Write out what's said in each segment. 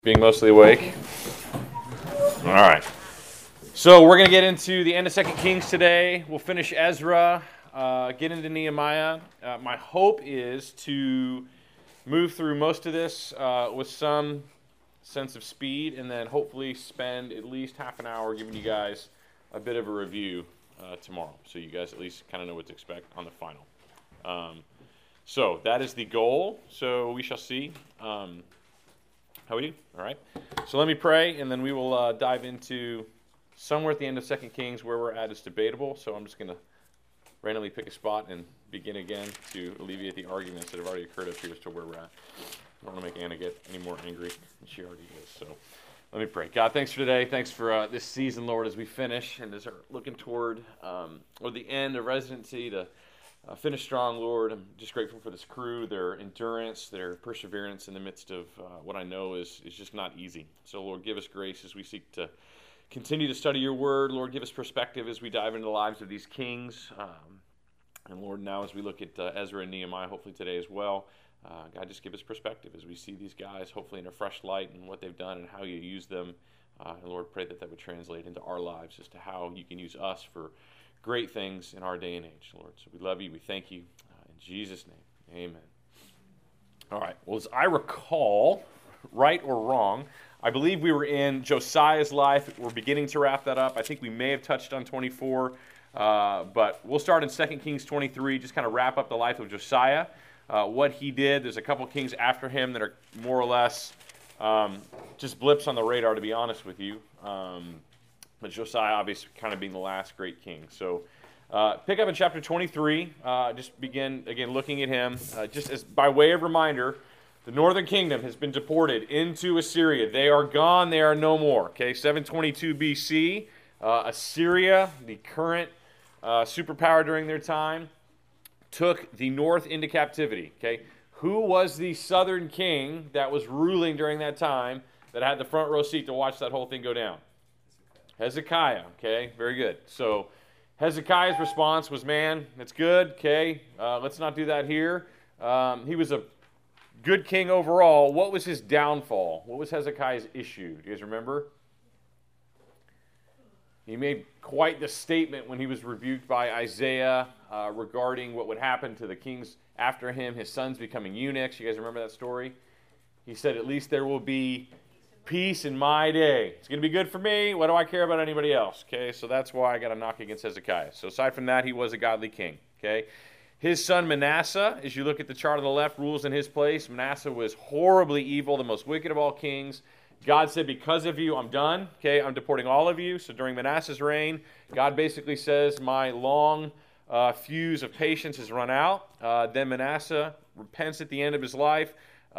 Being mostly awake. All right. So we're going to get into the end of 2 Kings today. We'll finish Ezra, get into Nehemiah. My hope is to move through most of this with some sense of speed, and then hopefully spend at least half an hour giving you guys a bit of a review tomorrow, so you guys at least kind of know what to expect on the final. So that is the goal. So we shall see. How we do? All right. So let me pray, and then we will dive into somewhere at the end of 2 Kings. Where we're at is debatable, so I'm just going to randomly pick a spot and begin again to alleviate the arguments that have already occurred up here as to where we're at. I don't want to make Anna get any more angry than she already is. So let me pray. God, thanks for today. Thanks for this season, Lord, as we finish and as we're looking toward the end of residency to finish strong, Lord. I'm just grateful for this crew, their endurance, their perseverance in the midst of what I know is just not easy. So, Lord, give us grace as we seek to continue to study your word. Lord, give us perspective as we dive into the lives of these kings. And, Lord, now as we look at Ezra and Nehemiah, hopefully today as well, God, just give us perspective as we see these guys, hopefully in a fresh light and what they've done and how you use them. And, Lord, pray that would translate into our lives as to how you can use us for great things in our day and age, Lord. So we love you. We thank you. In Jesus' name, amen. All right. Well, as I recall, right or wrong, I believe we were in Josiah's life. We're beginning to wrap that up. I think we may have touched on 24, but we'll start in 2 Kings 23, just kind of wrap up the life of Josiah, what he did. There's a couple kings after him that are more or less just blips on the radar, to be honest with you. But Josiah, obviously, kind of being the last great king. So pick up in chapter 23. Just begin, again, looking at him. Just as by way of reminder, the northern kingdom has been deported into Assyria. They are gone. They are no more. Okay, 722 BC. Assyria, the current superpower during their time, took the north into captivity. Okay, who was the southern king that was ruling during that time that had the front row seat to watch that whole thing go down? Hezekiah, okay, very good. So Hezekiah's response was, man, that's good, okay, let's not do that here. He was a good king overall. What was his downfall? What was Hezekiah's issue? Do you guys remember? He made quite the statement when he was rebuked by Isaiah regarding what would happen to the kings after him, his sons becoming eunuchs. You guys remember that story? He said, at least there will be peace in my day. It's going to be good for me. What do I care about anybody else? Okay, so that's why I got a knock against Hezekiah. So aside from that, he was a godly king. Okay, his son Manasseh, as you look at the chart on the left, rules in his place. Manasseh was horribly evil, the most wicked of all kings. God said, because of you, I'm done. Okay, I'm deporting all of you. So during Manasseh's reign, God basically says, my long fuse of patience has run out. Then Manasseh repents at the end of his life.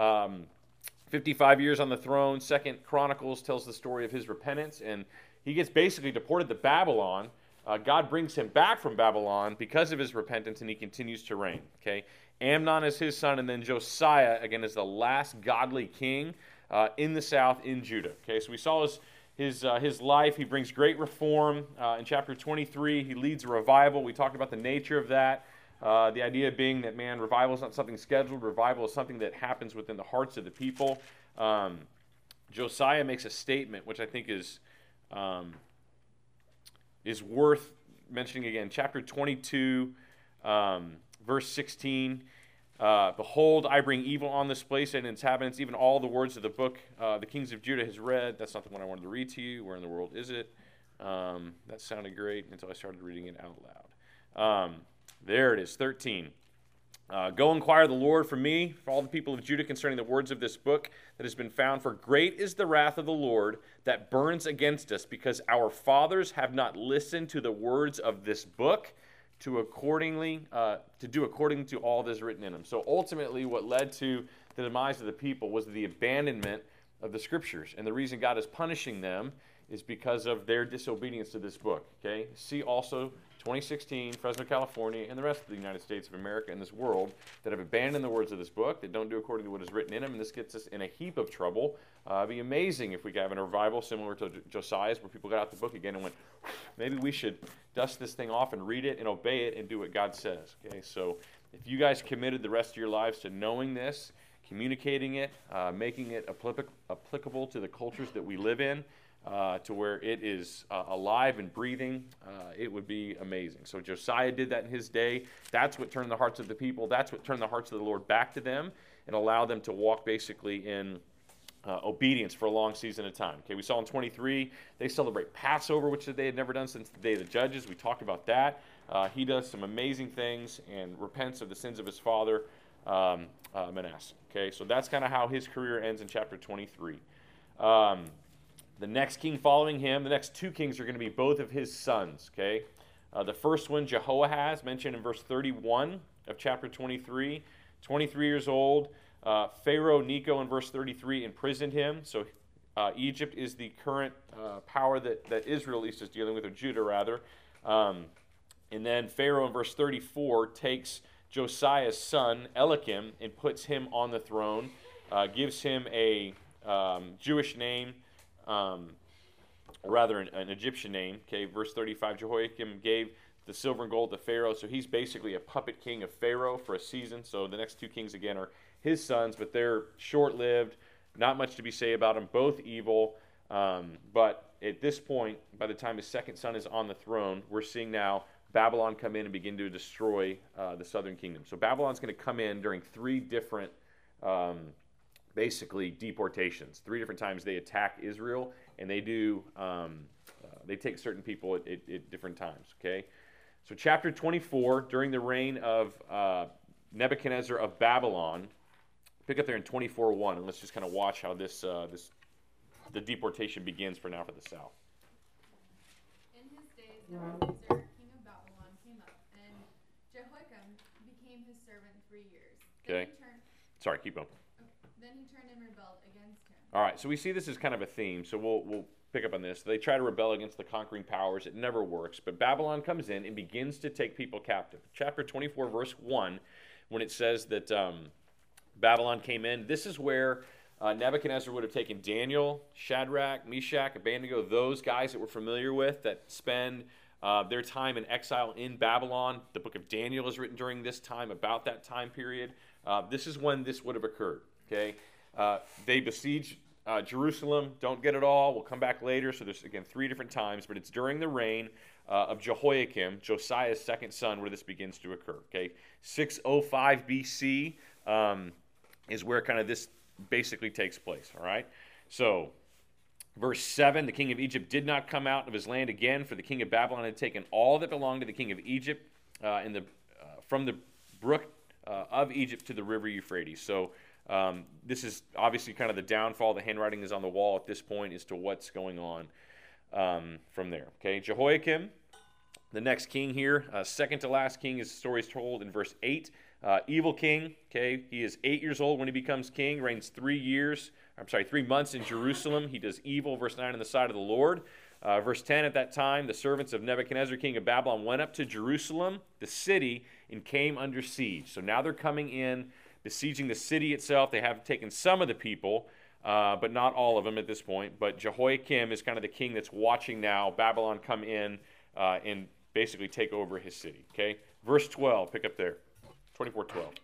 55 years on the throne. 2 Chronicles tells the story of his repentance, and he gets basically deported to Babylon. God brings him back from Babylon because of his repentance, and he continues to reign. Okay, Amnon is his son, and then Josiah, again, is the last godly king in the south in Judah. Okay, so we saw his life. He brings great reform. In chapter 23, he leads a revival. We talked about the nature of that. The idea being that, man, revival is not something scheduled. Revival is something that happens within the hearts of the people. Josiah makes a statement, which I think is worth mentioning again. Chapter 22, verse 16. Behold, I bring evil on this place and its inhabitants, even all the words of the book the kings of Judah has read. That's not the one I wanted to read to you. Where in the world is it? That sounded great until I started reading it out loud. There it is, 13. Go inquire the Lord for me, for all the people of Judah, concerning the words of this book that has been found. For great is the wrath of the Lord that burns against us, because our fathers have not listened to the words of this book to do according to all that is written in them. So ultimately, what led to the demise of the people was the abandonment of the Scriptures. And the reason God is punishing them is because of their disobedience to this book. Okay? See also 2016, Fresno, California, and the rest of the United States of America and this world that have abandoned the words of this book, that don't do according to what is written in them, and this gets us in a heap of trouble. It'd be amazing if we could have a revival similar to Josiah's, where people got out the book again and went, maybe we should dust this thing off and read it and obey it and do what God says. Okay, so if you guys committed the rest of your lives to knowing this, communicating it, making it applicable to the cultures that we live in, to where it is alive and breathing. It would be amazing. So Josiah did that in his day. That's what turned the hearts of the people. That's what turned the hearts of the Lord back to them and allowed them to walk basically in obedience for a long season of time. Okay, we saw in 23, they celebrate Passover, which they had never done since the day of the judges. We talked about that. He does some amazing things and repents of the sins of his father, Manasseh. Okay, so that's kind of how his career ends in chapter 23. The next king following him, the next two kings are going to be both of his sons. Okay, the first one, Jehoahaz, mentioned in verse 31 of chapter 23, 23 years old. Pharaoh Necho in verse 33 imprisoned him. So Egypt is the current power that Israel at least is dealing with, or Judah rather. And then Pharaoh in verse 34 takes Josiah's son Eliakim and puts him on the throne, gives him a Jewish name, or rather an Egyptian name. Okay, verse 35, Jehoiakim gave the silver and gold to Pharaoh. So he's basically a puppet king of Pharaoh for a season. So the next two kings again are his sons, but they're short-lived. Not much to be said about them. Both evil. But at this point, by the time his second son is on the throne, we're seeing now Babylon come in and begin to destroy the southern kingdom. So Babylon's going to come in during three different, basically, deportations. Three different times they attack Israel, and they do they take certain people at different times. Okay, so chapter 24, during the reign of Nebuchadnezzar of Babylon. Pick up there in 24:1, and let's just kind of watch how the deportation begins for now for the south. In his days, Nebuchadnezzar, king of Babylon, came up, and Jehoiakim became his servant 3 years. Okay. Sorry, keep going. Then he turned and rebelled against him. All right, so we see this as kind of a theme, so we'll pick up on this. They try to rebel against the conquering powers. It never works, but Babylon comes in and begins to take people captive. Chapter 24, verse 1, when it says that Babylon came in, this is where Nebuchadnezzar would have taken Daniel, Shadrach, Meshach, Abednego, those guys that we're familiar with that spend their time in exile in Babylon. The book of Daniel is written during this time, about that time period. This is when this would have occurred. Okay, they besiege Jerusalem, don't get it all. We'll come back later. So there's, again, three different times, but it's during the reign of Jehoiakim, Josiah's second son, where this begins to occur. Okay, 605 BC is where kind of this basically takes place. All right, so verse 7, the king of Egypt did not come out of his land again, for the king of Babylon had taken all that belonged to the king of Egypt from the brook of Egypt to the river Euphrates. So this is obviously kind of the downfall. The handwriting is on the wall at this point as to what's going on from there. Okay, Jehoiakim, the next king here, second to last king, his story is told in verse 8. Evil king, okay, he is 8 years old when he becomes king, reigns 3 months in Jerusalem. He does evil, verse 9, in the sight of the Lord. Verse 10, at that time, the servants of Nebuchadnezzar, king of Babylon, went up to Jerusalem, the city, and came under siege. So now they're coming in, besieging the city itself. They have taken some of the people, but not all of them at this point. But Jehoiakim is kind of the king that's watching now Babylon come in and basically take over his city. Okay, verse 12, pick up there, 24:12.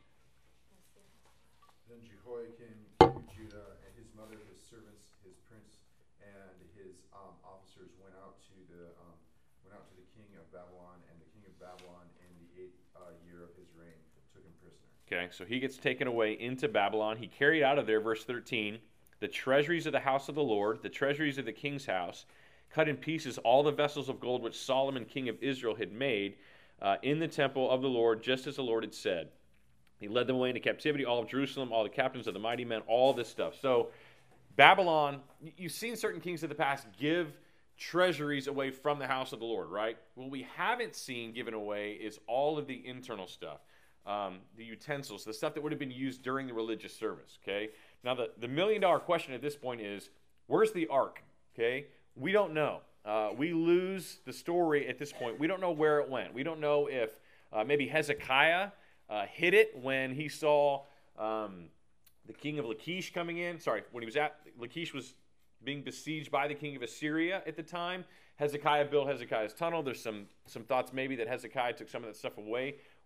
Then Jehoiakim, king of Judah, and his mother, his servants, his prince, and his officers went out to the king of Babylon, and the king of Babylon, in the 8th year of his reign, took him prisoner. Okay, so he gets taken away into Babylon. He carried out of there, verse 13, the treasuries of the house of the Lord, the treasuries of the king's house, cut in pieces all the vessels of gold which Solomon, king of Israel, had made in the temple of the Lord, just as the Lord had said. He led them away into captivity, all of Jerusalem, all the captains of the mighty men, all this stuff. So Babylon, you've seen certain kings of the past give treasuries away from the house of the Lord, right? What we haven't seen given away is all of the internal stuff, the utensils, the stuff that would have been used during the religious service, okay? Now, the million-dollar question at this point is, where's the ark, okay? We don't know. We lose the story at this point. We don't know where it went. We don't know if maybe Hezekiah hid it when he saw the king of Lachish coming in. Sorry, when he was Lachish was being besieged by the king of Assyria at the time. Hezekiah built Hezekiah's tunnel. There's some thoughts maybe that Hezekiah took some of that stuff away.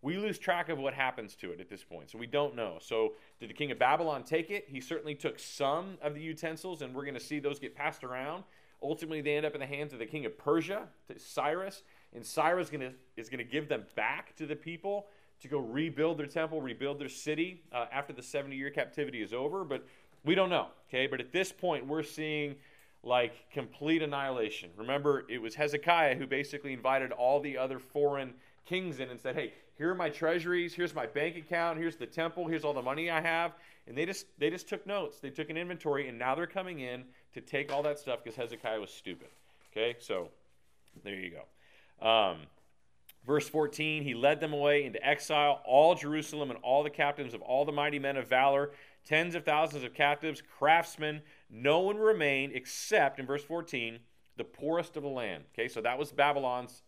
we lose track of what happens to it at this point. So we don't know. So did the king of Babylon take it? He certainly took some of the utensils, and we're going to see those get passed around. Ultimately, they end up in the hands of the king of Persia, Cyrus, and Cyrus is going to give them back to the people to go rebuild their temple, rebuild their city after the 70-year captivity is over. But we don't know, okay? But at this point, we're seeing like complete annihilation. Remember, it was Hezekiah who basically invited all the other foreign kings in and said, hey, here are my treasuries, here's my bank account, here's the temple, here's all the money I have. And they just took notes. They took an inventory, and now they're coming in to take all that stuff because Hezekiah was stupid. Okay, so there you go. Verse 14, he led them away into exile, all Jerusalem and all the captains of all the mighty men of valor, tens of thousands of captives, craftsmen. No one remained except, in verse 14, the poorest of the land. Okay, so that was Babylon's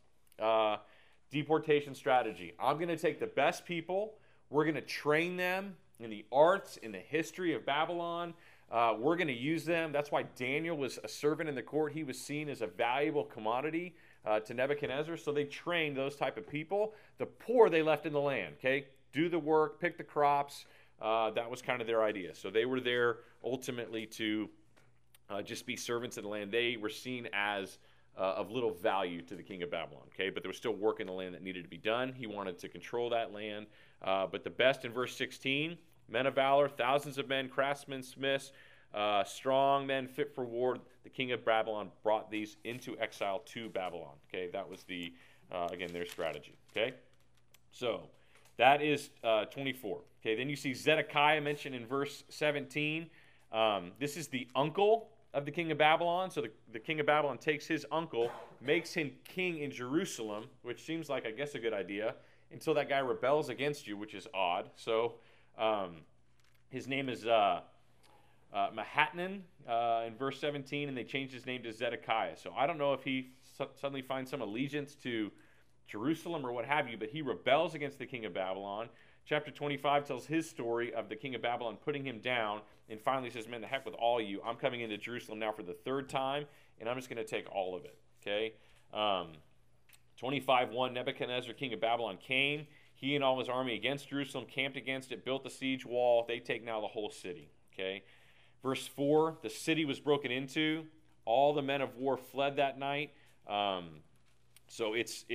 deportation strategy. I'm going to take the best people. We're going to train them in the arts, in the history of Babylon. We're going to use them. That's why Daniel was a servant in the court. He was seen as a valuable commodity to Nebuchadnezzar. So they trained those type of people. The poor they left in the land. Okay, do the work, pick the crops. That was kind of their idea. So they were there ultimately to just be servants in the land. They were seen as of little value to the king of Babylon. Okay, but there was still work in the land that needed to be done. He wanted to control that land. But the best in verse 16, men of valor, thousands of men, craftsmen, smiths, strong men fit for war. The king of Babylon brought these into exile to Babylon. Okay, that was again, their strategy. Okay, so that is 24. Okay, then you see Zedekiah mentioned in verse 17. This is the uncle of the king of Babylon. So the king of Babylon takes his uncle, makes him king in Jerusalem, which seems like, I guess, a good idea, until that guy rebels against you, which is odd. So his name is Mahatnan in verse 17, and they changed his name to Zedekiah. So I don't know if he suddenly finds some allegiance to Jerusalem or what have you, but he rebels against the king of Babylon. Chapter 25 tells his story of the king of Babylon putting him down, and finally says, man, the heck with all you. I'm coming into Jerusalem now for the third time, and I'm just going to take all of it. Okay? 25:1, Nebuchadnezzar, king of Babylon, came. He and all his army against Jerusalem, camped against it, built the siege wall. They take now the whole city. Okay? Verse 4, the city was broken into. All the men of war fled that night. So this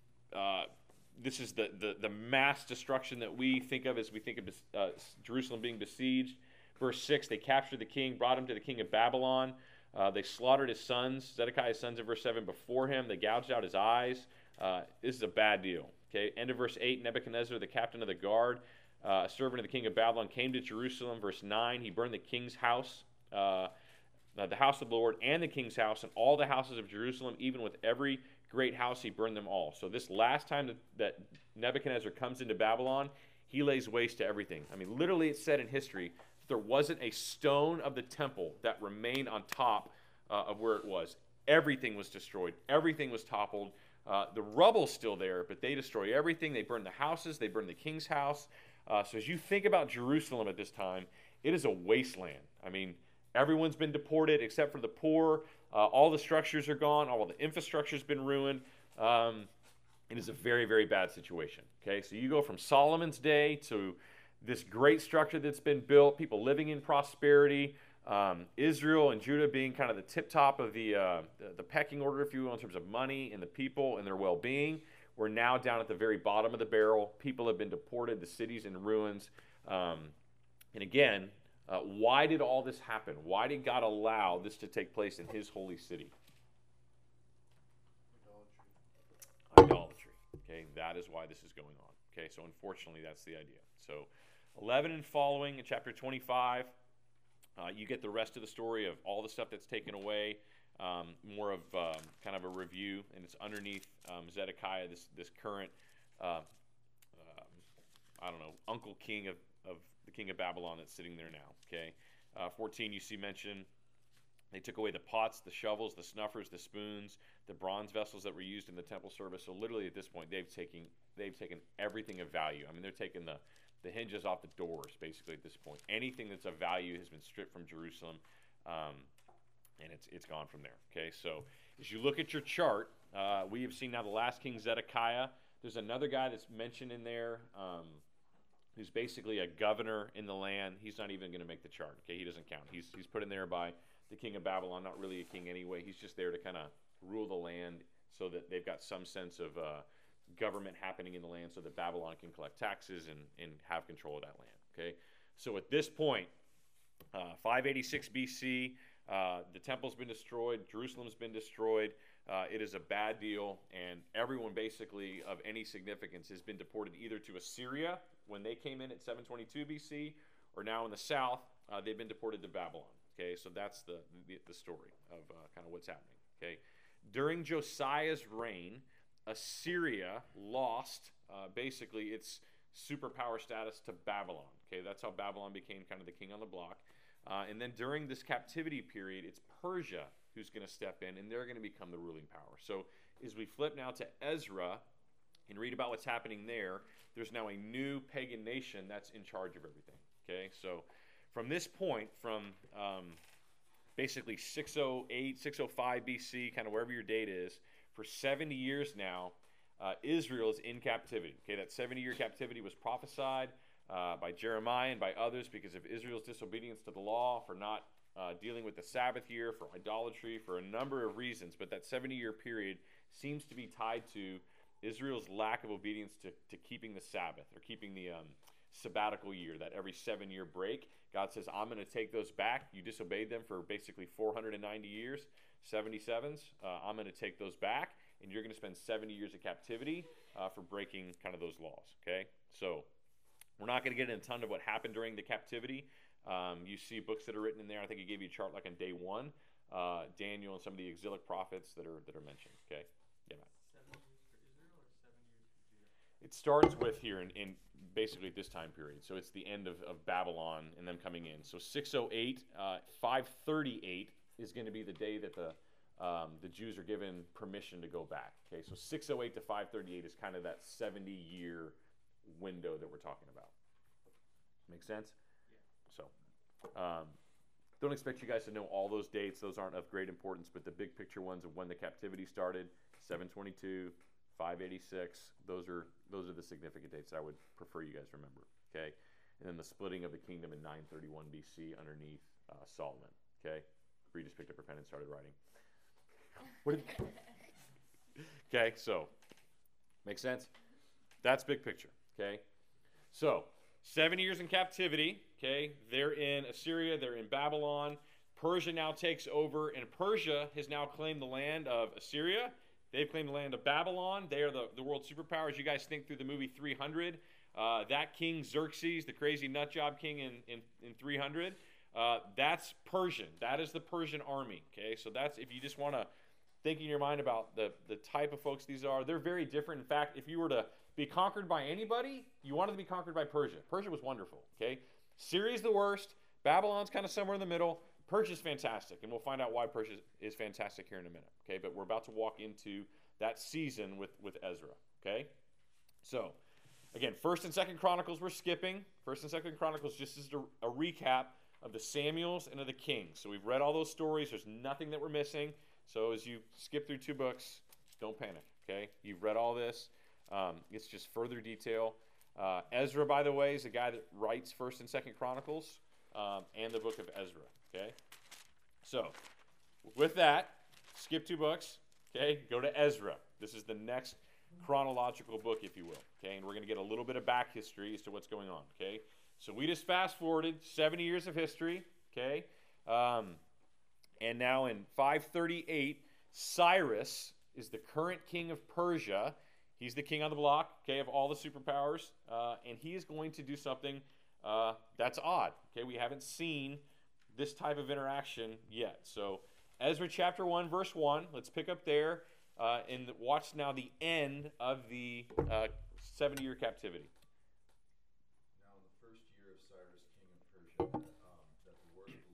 is the mass destruction that we think of as we think of Jerusalem being besieged. Verse 6, they captured the king, brought him to the king of Babylon. They slaughtered his sons, Zedekiah's sons in verse 7 before him. They gouged out his eyes. This is a bad deal. Okay, end of verse 8, Nebuchadnezzar, the captain of the guard, a servant of the king of Babylon, came to Jerusalem. Verse 9, he burned the king's house, the house of the Lord, and the king's house, and all the houses of Jerusalem, even with every great house, he burned them all. So this last time that Nebuchadnezzar comes into Babylon, he lays waste to everything. I mean, literally it's said in history, there wasn't a stone of the temple that remained on top of where it was. Everything was destroyed. Everything was toppled. The rubble's still there, but they destroy everything. They burn the houses. They burn the king's house. So as you think about Jerusalem at this time, it is a wasteland. I mean, everyone's been deported except for the poor. All the structures are gone. All the infrastructure's been ruined. It is a very, very bad situation. Okay, so you go from Solomon's day to this great structure that's been built, people living in prosperity, Israel and Judah being kind of the tip top of the pecking order, if you will, in terms of money and the people and their well-being. We're now down at the very bottom of the barrel. People have been deported. The city's in ruins. And again, why did all this happen? Why did God allow this to take place in his holy city? Idolatry. Okay, that is why this is going on. Okay, so unfortunately, that's the idea. So 11 and following in chapter 25, you get the rest of the story of all the stuff that's taken away, more of kind of a review, and it's underneath Zedekiah, this current, uncle king of the king of Babylon that's sitting there now. Okay, 14 you see mention, they took away the pots, the shovels, the snuffers, the spoons, the bronze vessels that were used in the temple service. So literally at this point, they've taken everything of value. I mean, they're taking the hinges off the doors, basically, at this point. Anything that's of value has been stripped from Jerusalem, and it's gone from there. Okay, so as you look at your chart, we have seen now the last king, Zedekiah, There's another guy that's mentioned in there who's basically a governor in the land. He's not even going to make the chart. Okay, he doesn't count. He's put in there by the king of Babylon. Not really a king anyway. He's just there to kind of rule the land so that they've got some sense of government happening in the land, so that Babylon can collect taxes and have control of that land. Okay, so at this point, 586 BC, the temple's been destroyed, Jerusalem's been destroyed. It is a bad deal, and everyone basically of any significance has been deported either to Assyria when they came in at 722 BC, or now in the south, they've been deported to Babylon. Okay, so that's the story of kind of what's happening. Okay, during Josiah's reign, Assyria lost basically its superpower status to Babylon. Okay, that's how Babylon became kind of the king on the block. And then during this captivity period, it's Persia who's going to step in, and they're going to become the ruling power. So as we flip now to Ezra and read about what's happening there, there's now a new pagan nation that's in charge of everything. Okay, so from this point, from basically 608, 605 BC, kind of wherever your date is, for 70 years now, Israel is in captivity. Okay, that 70-year captivity was prophesied by Jeremiah and by others because of Israel's disobedience to the law, for not dealing with the Sabbath year, for idolatry, for a number of reasons. But that 70-year period seems to be tied to Israel's lack of obedience to keeping the Sabbath, or keeping the sabbatical year, that every 7-year break. God says, I'm going to take those back. You disobeyed them for basically 490 years, 77s. I'm going to take those back, and you're going to spend 70 years of captivity for breaking kind of those laws. Okay, so we're not going to get into a ton of what happened during the captivity. You see books that are written in there. I think he gave you a chart like on day 1, Daniel and some of the exilic prophets that are mentioned. Okay, yeah, Matt. 7 years for Israel or 7 years for Judah? It starts with here in basically this time period. So it's the end of Babylon and them coming in. So 608, 538 is going to be the day that the Jews are given permission to go back. Okay, so 608 to 538 is kind of that 70-year window that we're talking about. Make sense? Yeah. So don't expect you guys to know all those dates. Those aren't of great importance, but the big picture ones of when the captivity started, 722, 586, those are the significant dates that I would prefer you guys remember. Okay, and then the splitting of the kingdom in 931 BC underneath Solomon. Okay, Bree just picked up her pen and started writing. Okay, so makes sense. That's big picture. Okay, so 7 years in captivity. Okay, they're in Assyria, they're in Babylon. Persia now takes over, and Persia has now claimed the land of Assyria. They've claimed the land of Babylon. They are the world superpowers. You guys think through the movie 300. That king Xerxes, the crazy nutjob king in 300, that's Persian. That is the Persian army. Okay, so that's, if you just want to think in your mind about the type of folks these are, they're very different. In fact, if you were to be conquered by anybody, you wanted to be conquered by Persia. Persia was wonderful. Okay, Syria's the worst. Babylon's kind of somewhere in the middle. Persia's fantastic, and we'll find out why Persia is fantastic here in a minute. Okay, but we're about to walk into that season with Ezra. Okay, so again, 1st and 2nd Chronicles we're skipping. 1st and 2nd Chronicles just is a recap of the Samuels and of the Kings. So we've read all those stories. There's nothing that we're missing. So as you skip through 2 books, don't panic. Okay, you've read all this. It's just further detail. Ezra, by the way, is the guy that writes 1st and 2nd Chronicles and the book of Ezra. Okay, so with that, skip 2 books. Okay, go to Ezra. This is the next chronological book, if you will. Okay, and we're going to get a little bit of back history as to what's going on. Okay, so we just fast forwarded 70 years of history. Okay, and now in 538, Cyrus is the current king of Persia. He's the king on the block, okay, of all the superpowers, and he is going to do something that's odd. Okay, we haven't seen this type of interaction yet. So Ezra chapter 1, verse 1, let's pick up there and watch now the end of the 70-year captivity. Now in the 1st year of Cyrus, king of Persia, that the word of the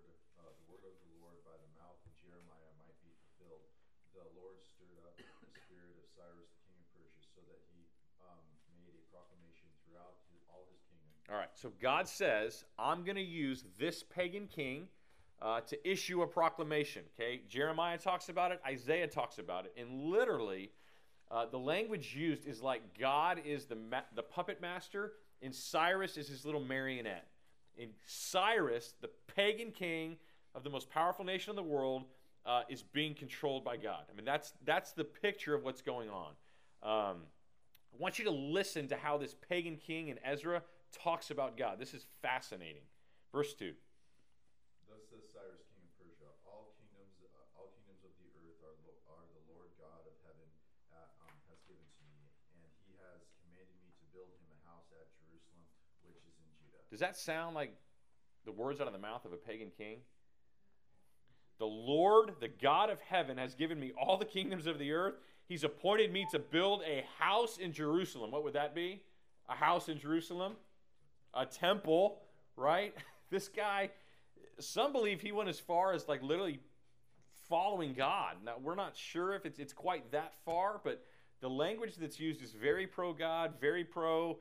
Lord by the mouth of Jeremiah might be fulfilled, the Lord stirred up the spirit of Cyrus, the king of Persia, so that he made a proclamation throughout all his kingdom. All right, so God says, I'm going to use this pagan king to issue a proclamation. Okay, Jeremiah talks about it, Isaiah talks about it, and literally The language used is like God is the puppet master, and Cyrus is his little marionette. And Cyrus, the pagan king of the most powerful nation in the world, is being controlled by God. I mean, that's the picture of what's going on. I want you to listen to how this pagan king in Ezra talks about God. This is fascinating. Verse 2. Thus says Cyrus, king of Persia, all kingdoms of the earth are the Lord God of heaven has given to me, and he has commanded me to build him a house at Jerusalem, which is in Judah. Does that sound like the words out of the mouth of a pagan king? The Lord, the God of heaven, has given me all the kingdoms of the earth. He's appointed me to build a house in Jerusalem. What would that be? A house in Jerusalem? A temple, right? This guy, some believe he went as far as like literally following God. Now, we're not sure if it's quite that far, but the language that's used is very pro-God, very pro,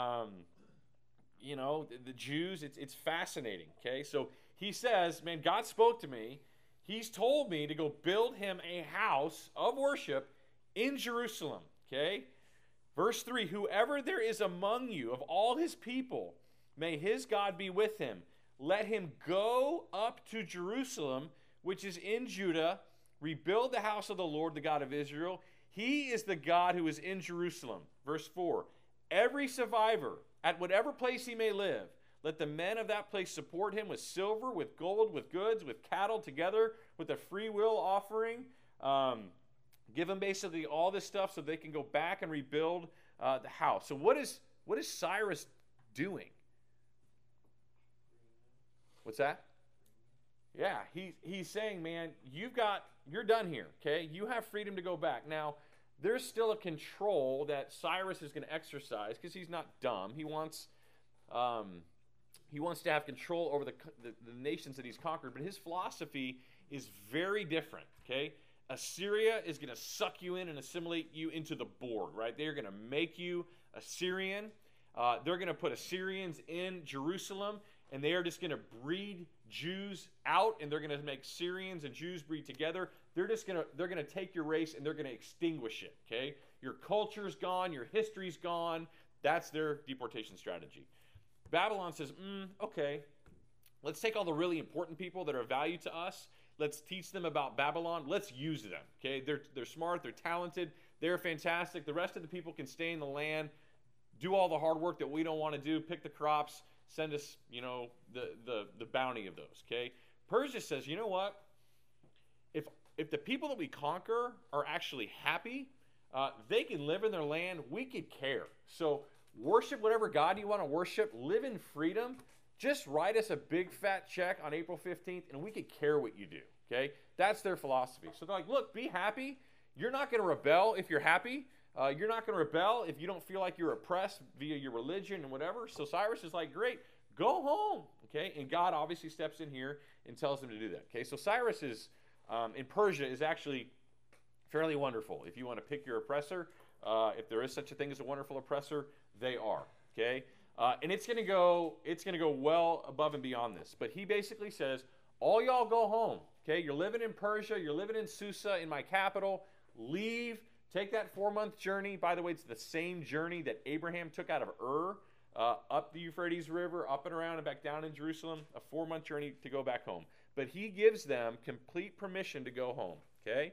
the Jews. It's fascinating, okay? So he says, man, God spoke to me. He's told me to go build him a house of worship in Jerusalem, okay? Verse 3, whoever there is among you of all his people, may his God be with him. Let him go up to Jerusalem, which is in Judah, rebuild the house of the Lord, the God of Israel. He is the God who is in Jerusalem. Verse 4, every survivor, at whatever place he may live, let the men of that place support him with silver, with gold, with goods, with cattle, together with a free will offering. Give them basically all this stuff so they can go back and rebuild the house. So what is Cyrus doing? What's that? Yeah, he's saying, man, you're done here, okay? You have freedom to go back. Now, there's still a control that Cyrus is going to exercise because he's not dumb. He wants to have control over the nations that he's conquered, but his philosophy is very different, okay? Assyria is going to suck you in and assimilate you into the board, right? They're going to make you Assyrian. They're going to put Assyrians in Jerusalem, and they are just going to breed Jews out, and they're going to make Syrians and Jews breed together. They're going to take your race and they're going to extinguish it, okay? Your culture's gone, your history's gone. That's their deportation strategy. Babylon says, okay, let's take all the really important people that are of value to us. Let's teach them about Babylon. Let's use them, okay? They're smart, they're talented, they're fantastic. The rest of the people can stay in the land, do all the hard work that we don't want to do, pick the crops, send us, the bounty of those, okay? Persia says, you know what? If the people that we conquer are actually happy, they can live in their land, we could care. So worship whatever God you want to worship, live in freedom. Just write us a big fat check on April 15th, and we could care what you do, okay? That's their philosophy. So they're like, look, be happy. You're not going to rebel if you're happy. You're not going to rebel if you don't feel like you're oppressed via your religion and whatever. So Cyrus is like, great, go home, okay? And God obviously steps in here and tells him to do that, okay? So Cyrus is, in Persia, is actually fairly wonderful. If you want to pick your oppressor, if there is such a thing as a wonderful oppressor, they are, okay? And it's going to go well above and beyond this. But he basically says, all y'all go home, okay? You're living in Persia. You're living in Susa, in my capital. Leave. Take that 4-month journey. By the way, it's the same journey that Abraham took out of Ur, up the Euphrates River, up and around and back down in Jerusalem, a 4-month journey to go back home. But he gives them complete permission to go home, okay?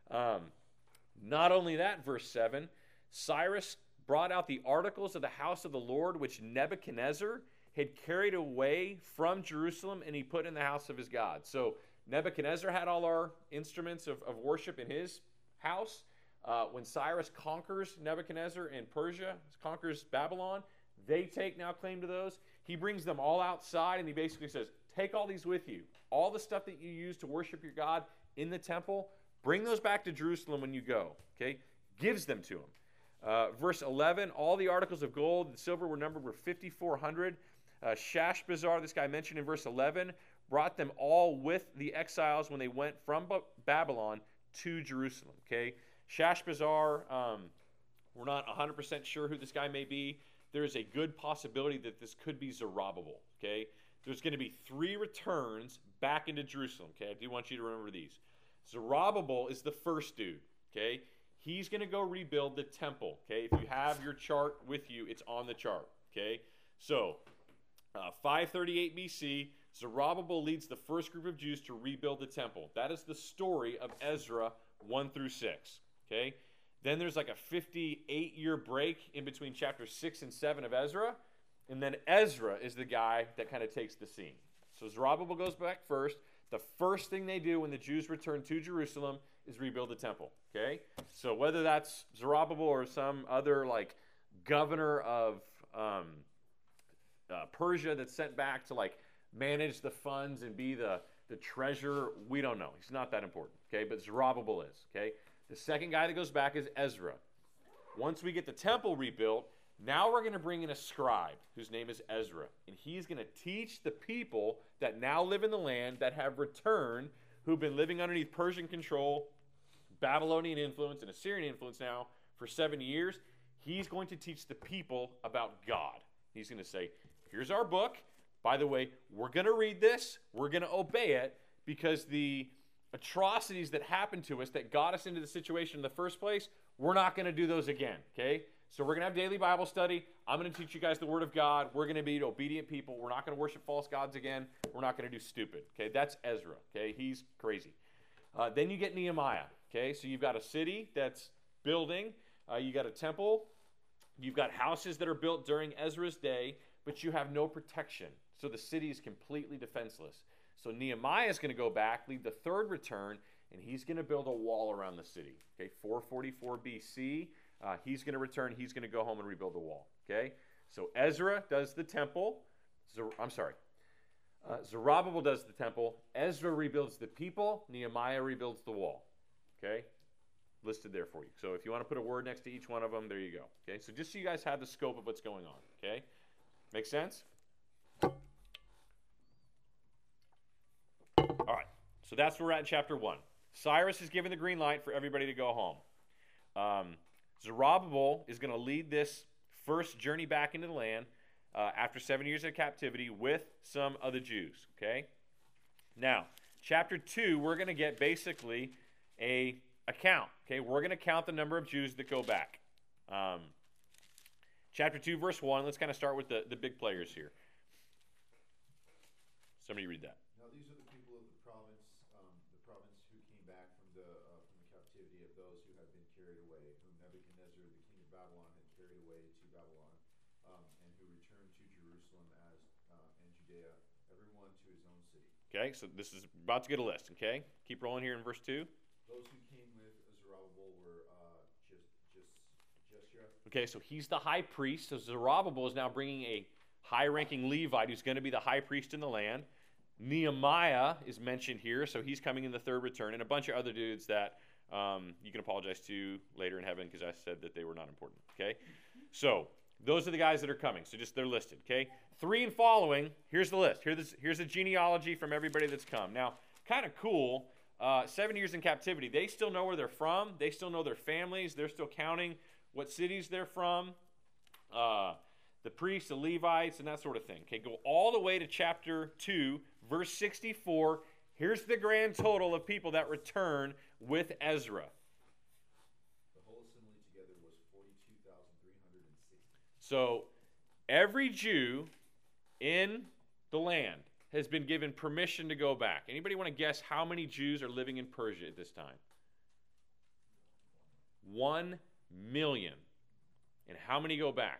Not only that, verse 7, Cyrus brought out the articles of the house of the Lord, which Nebuchadnezzar had carried away from Jerusalem, and he put in the house of his God. So Nebuchadnezzar had all our instruments of worship in his house. When Cyrus conquers Nebuchadnezzar in Persia, conquers Babylon, they take now claim to those. He brings them all outside, and he basically says, take all these with you. All the stuff that you use to worship your God in the temple, bring those back to Jerusalem when you go, okay? Gives them to him. Verse 11, all the articles of gold and silver were numbered were 5,400. Shashbazzar, this guy mentioned in verse 11, brought them all with the exiles when they went from Babylon to Jerusalem, okay? Shashbazzar, we're not 100% sure who this guy may be. There is a good possibility that this could be Zerubbabel, okay? There's going to be 3 returns back into Jerusalem, okay? I do want you to remember these. Zerubbabel is the first dude, okay? He's going to go rebuild the temple. Okay, if you have your chart with you, it's on the chart. Okay, so 538 BC, Zerubbabel leads the first group of Jews to rebuild the temple. That is the story of Ezra 1 through 6. Okay, then there's like a 58-year break in between chapters 6 and 7 of Ezra, and then Ezra is the guy that kind of takes the scene. So Zerubbabel goes back first. The first thing they do when the Jews return to Jerusalem is rebuild the temple. Okay, so whether that's Zerubbabel or some other like governor of Persia that's sent back to like manage the funds and be the treasurer, we don't know. He's not that important. Okay, but Zerubbabel is. Okay, the second guy that goes back is Ezra. Once we get the temple rebuilt, now we're going to bring in a scribe whose name is Ezra, and he's going to teach the people that now live in the land that have returned, who've been living underneath Persian control, Babylonian influence, and Assyrian influence now for 70 years. He's going to teach the people about God. He's going to say, here's our book. By the way, we're going to read this. We're going to obey it because the atrocities that happened to us that got us into the situation in the first place, we're not going to do those again, okay? So we're going to have daily Bible study. I'm going to teach you guys the Word of God. We're going to be obedient people. We're not going to worship false gods again. We're not going to do stupid, okay? That's Ezra, okay? He's crazy. Then you get Nehemiah, okay? So you've got a city that's building. You got a temple. You've got houses that are built during Ezra's day, but you have no protection. So the city is completely defenseless. So Nehemiah is going to go back, lead the third return, and he's going to build a wall around the city, okay? 444 BC. He's going to return. He's going to go home and rebuild the wall. Okay? So Ezra does the temple. Zerubbabel does the temple. Ezra rebuilds the people. Nehemiah rebuilds the wall. Okay? Listed there for you. So if you want to put a word next to each one of them, there you go. Okay? So just so you guys have the scope of what's going on. Okay? Make sense? All right. So that's where we're at in chapter 1. Cyrus is given the green light for everybody to go home. Zerubbabel is going to lead this first journey back into the land after 7 years of captivity with some of the Jews. Okay? Now, chapter 2, we're going to get basically a count. Okay? We're going to count the number of Jews that go back. Chapter 2, verse 1. Let's kind of start with the big players here. Somebody read that. Now these are the people of the province who came back from the captivity of those who had been carried away, whom Nebuchadnezzar, the king of Babylon, had carried away to Babylon, and who returned to Jerusalem and Judea, everyone to his own city. Okay, so this is about to get a list. Okay, keep rolling here in verse 2. Those who came with Zerubbabel were Jeshua. Okay, so he's the high priest. So Zerubbabel is now bringing a high-ranking Levite who's going to be the high priest in the land. Nehemiah is mentioned here, so he's coming in the third return, and a bunch of other dudes that you can apologize to later in heaven because I said that they were not important. Okay, so those are the guys that are coming. So just they're listed. Okay, 3 and following. Here's the list. Here's a genealogy from everybody that's come. Now, kind of cool. 7 years in captivity. They still know where they're from. They still know their families. They're still counting what cities they're from. The priests, the Levites, and that sort of thing. Okay, go all the way to chapter 2, verse 64. Here's the grand total of people that return with Ezra. The whole assembly together was 42,360. So every Jew in the land has been given permission to go back. Anybody want to guess how many Jews are living in Persia at this time? 1 million. And how many go back?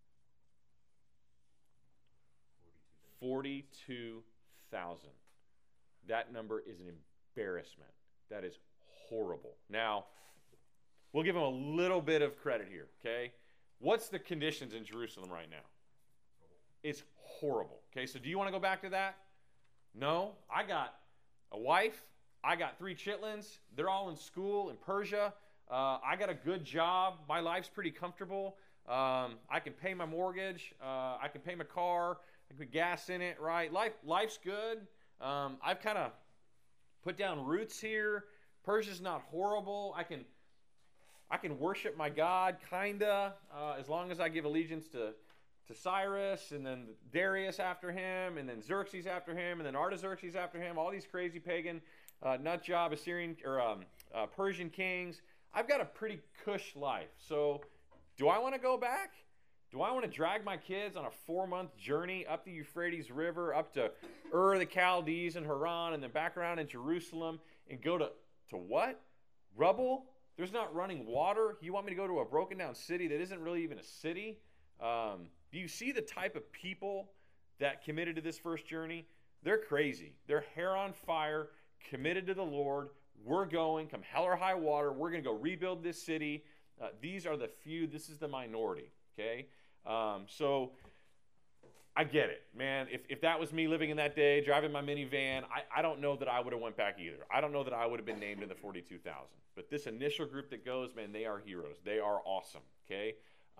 42,000. That number is an embarrassment. That is horrible. Now, we'll give them a little bit of credit here, okay? What's the conditions in Jerusalem right now? It's horrible, okay? So do you want to go back to that? No? I got a wife. I got 3 chitlins. They're all in school in Persia. I got a good job. My life's pretty comfortable. I can pay my mortgage. I can pay my car. I can put gas in it, right? Life's good. I've kind of put down roots here. Persia's not horrible. I can worship my God, kinda, as long as I give allegiance to Cyrus, and then Darius after him, and then Xerxes after him, and then Artaxerxes after him. All these crazy pagan nut job Assyrian or Persian kings. I've got a pretty cush life. So do I want to go back? Do I want to drag my kids on a 4-month journey up the Euphrates River, up to Ur the Chaldees and Haran, and then back around in Jerusalem, and go to what? Rubble? There's not running water? You want me to go to a broken down city that isn't really even a city? Do you see the type of people that committed to this first journey? They're crazy. They're hair on fire, committed to the Lord. We're going, come hell or high water. We're going to go rebuild this city. These are the few. This is the minority, okay? So I get it, man. If that was me living in that day, driving my minivan, I don't know that I would have went back either. I don't know that I would have been named in the 42,000. But this initial group that goes, man, they are heroes. They are awesome, okay?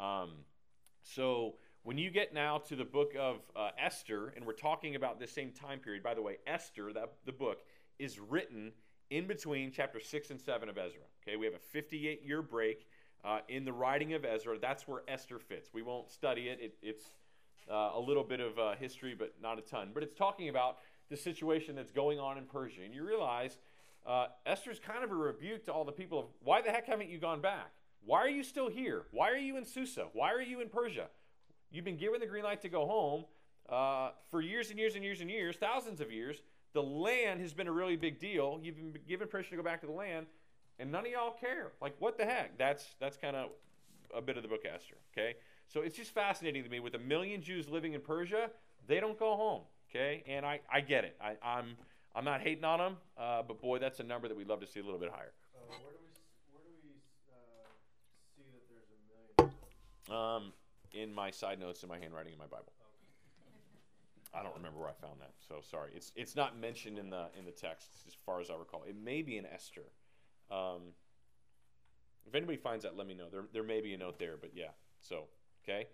So when you get now to the book of Esther, and we're talking about this same time period, by the way, Esther, the book, is written in between chapter 6 and 7 of Ezra. Okay, we have a 58-year break in the writing of Ezra. That's where Esther fits. We won't study it. It's a little bit of history, but not a ton. But it's talking about the situation that's going on in Persia. And you realize Esther's kind of a rebuke to all the people of, why the heck haven't you gone back? Why are you still here? Why are you in Susa? Why are you in Persia? You've been given the green light to go home for years and years and years and years, thousands of years. The land has been a really big deal. You've been given permission to go back to the land, and none of y'all care. Like, what the heck? That's kind of a bit of the book of Esther, okay? So it's just fascinating to me. With 1 million Jews living in Persia, they don't go home, okay? And I get it. I'm not hating on them, but boy, that's a number that we'd love to see a little bit higher. Where do we see that there's 1 million? In my side notes, in my handwriting, in my Bible. I don't remember where I found that, so sorry. It's not mentioned in the text as far as I recall. It may be in Esther. If anybody finds that, let me know. There may be a note there, but yeah. So okay.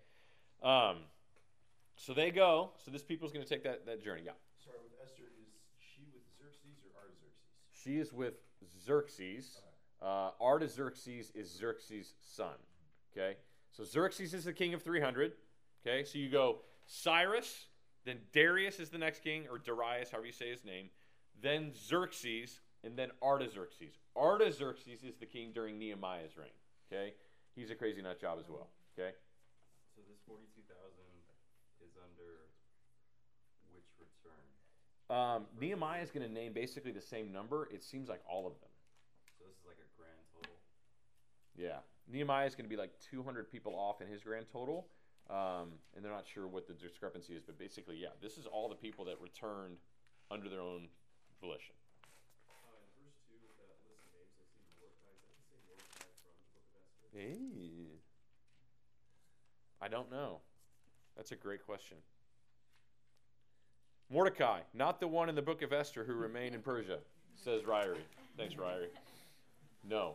So they go. So this people's going to take that journey. Yeah. Sorry, with Esther, is she with Xerxes or Artaxerxes? She is with Xerxes. Artaxerxes is Xerxes' son. Okay. So Xerxes is the king of 300. Okay. So you go Cyrus. Then Darius is the next king, or Darius, however you say his name. Then Xerxes, and then Artaxerxes. Artaxerxes is the king during Nehemiah's reign. Okay, he's a crazy nut job as well. Okay. So this 42,000 is under which return? Nehemiah is going to name basically the same number. It seems like all of them. So this is like a grand total. Yeah, Nehemiah is going to be like 200 people off in his grand total. And they're not sure what the discrepancy is, but basically, yeah, this is all the people that returned under their own volition. In verse 2, with that list of names, I see Mordecai. Does that say Mordecai from the book of Esther? Hey. I don't know. That's a great question. Mordecai, not the one in the book of Esther who remained in Persia, says Ryrie. Thanks, Ryrie. No.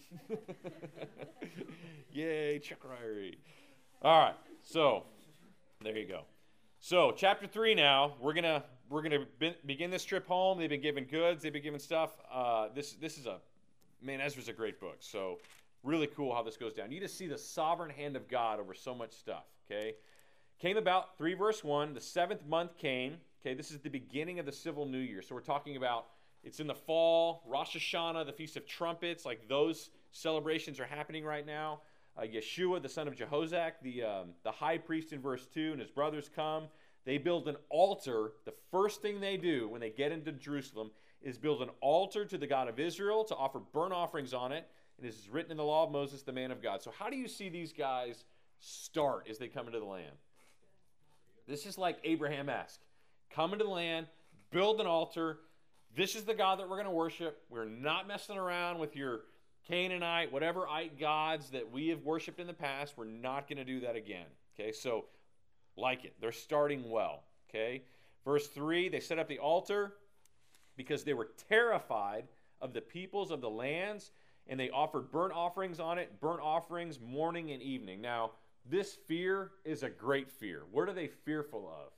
Yay, Chuck Ryrie. All right, so there you go. So chapter 3 now, we're gonna begin this trip home. They've been given goods, they've been given stuff. This is Ezra's a great book. So really cool how this goes down. You just see the sovereign hand of God over so much stuff. Okay, came about 3 verse 1. The 7th month came. Okay, this is the beginning of the civil new year. So we're talking about it's in the fall, Rosh Hashanah, the Feast of Trumpets. Like those celebrations are happening right now. Yeshua, the son of Jehozadak, the high priest in verse 2, and his brothers come. They build an altar. The first thing they do when they get into Jerusalem is build an altar to the God of Israel to offer burnt offerings on it. And this is written in the law of Moses, the man of God. So how do you see these guys start as they come into the land? This is like Abraham-esque. Come into the land, build an altar. This is the God that we're going to worship. We're not messing around with your Canaanite, whateverite gods that we have worshipped in the past. We're not going to do that again. Okay, so like it. They're starting well. Okay, verse 3, they set up the altar because they were terrified of the peoples of the lands, and they offered burnt offerings on it, burnt offerings morning and evening. Now, this fear is a great fear. What are they fearful of?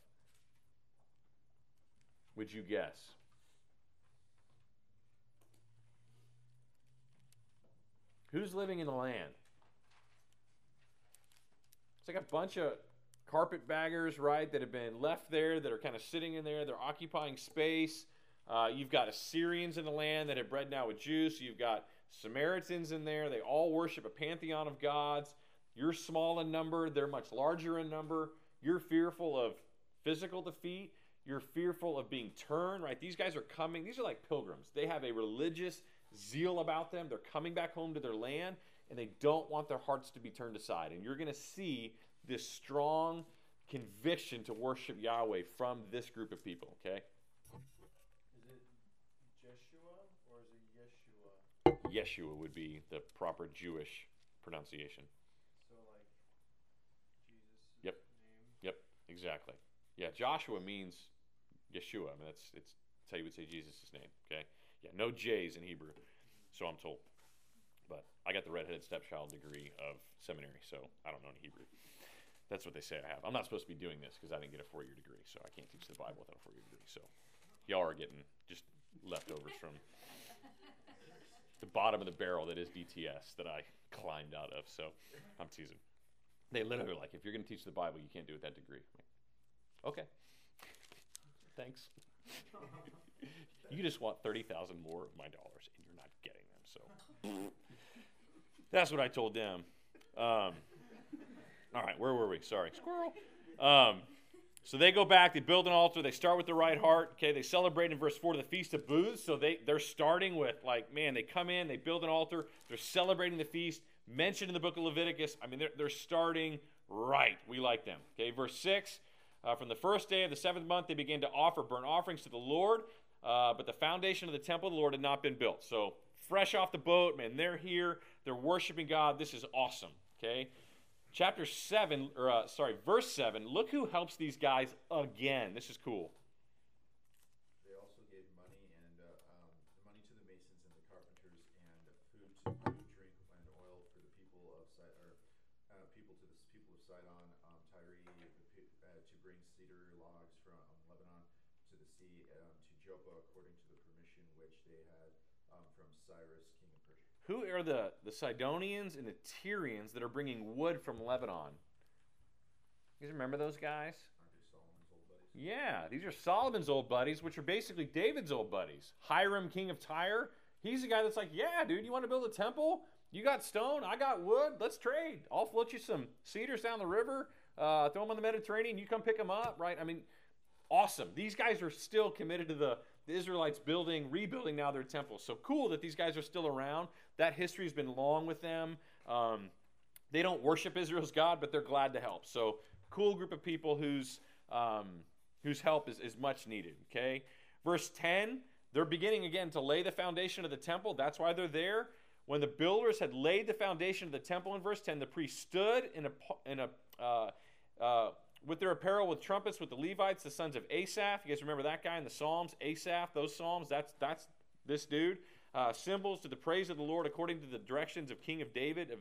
Would you guess? Who's living in the land? It's like a bunch of carpetbaggers, right, that have been left there, that are kind of sitting in there. They're occupying space. You've got Assyrians in the land that have bred now with Jews. You've got Samaritans in there. They all worship a pantheon of gods. You're small in number. They're much larger in number. You're fearful of physical defeat. You're fearful of being turned, right? These guys are coming. These are like pilgrims. They have a religious zeal about them. They're coming back home to their land, and they don't want their hearts to be turned aside. And you're going to see this strong conviction to worship Yahweh from this group of people, okay? Is it Jeshua or is it Yeshua? Yeshua would be the proper Jewish pronunciation. So like Jesus' Yep. name. Yep, exactly. Yeah, Joshua means Yeshua. I mean, that's how you would say Jesus' name, okay? Yeah, no J's in Hebrew, so I'm told. But I got the redheaded stepchild degree of seminary, so I don't know any Hebrew. That's what they say I have. I'm not supposed to be doing this because I didn't get a 4-year degree, so I can't teach the Bible without a 4-year degree. So y'all are getting just leftovers from the bottom of the barrel that is DTS that I climbed out of. So I'm teasing. They literally are like, if you're going to teach the Bible, you can't do it with that degree. I'm like, okay. Thanks. You just want 30,000 more of my dollars, and you're not getting them. So that's what I told them. All right, where were we? Sorry, squirrel. So they go back, they build an altar, they start with the right heart. Okay, they celebrate in verse 4 to the Feast of Booths. So they're starting with, like, man, they come in, they build an altar, they're celebrating the feast, mentioned in the book of Leviticus. I mean, they're starting right. We like them. Okay, verse 6, from the first day of the 7th month, they began to offer burnt offerings to the Lord, but the foundation of the temple of the Lord had not been built. So fresh off the boat, man, they're here, they're worshiping God. This is awesome, okay? Verse 7, look who helps these guys again. This is cool. They also gave money and money to the masons and the carpenters, and food, drink, and oil for the people of people to the people of Sidon, Tyre, to bring cedar logs from Lebanon to the sea, to Joppa, according to the permission which they had from Cyrus, king of Persia. Who are the Sidonians and the Tyrians that are bringing wood from Lebanon? You guys remember those guys? Aren't they Solomon's old buddies? Yeah, these are Solomon's old buddies, which are basically David's old buddies. Hiram, king of Tyre, he's the guy that's like, yeah, dude, you want to build a temple? You got stone, I got wood, let's trade. I'll float you some cedars down the river, throw them on the Mediterranean, you come pick them up, right? I mean, awesome. These guys are still committed to the Israelites rebuilding now their temple. So cool that these guys are still around. That history has been long with them. They don't worship Israel's God, but they're glad to help. So cool group of people whose help is much needed. Okay, verse 10. They're beginning again to lay the foundation of the temple. That's why they're there. When the builders had laid the foundation of the temple in verse 10, the priest stood with their apparel with trumpets with the Levites, the sons of Asaph. You guys remember that guy in the Psalms? Asaph, those Psalms, that's this dude. Cymbals to the praise of the Lord according to the directions of King David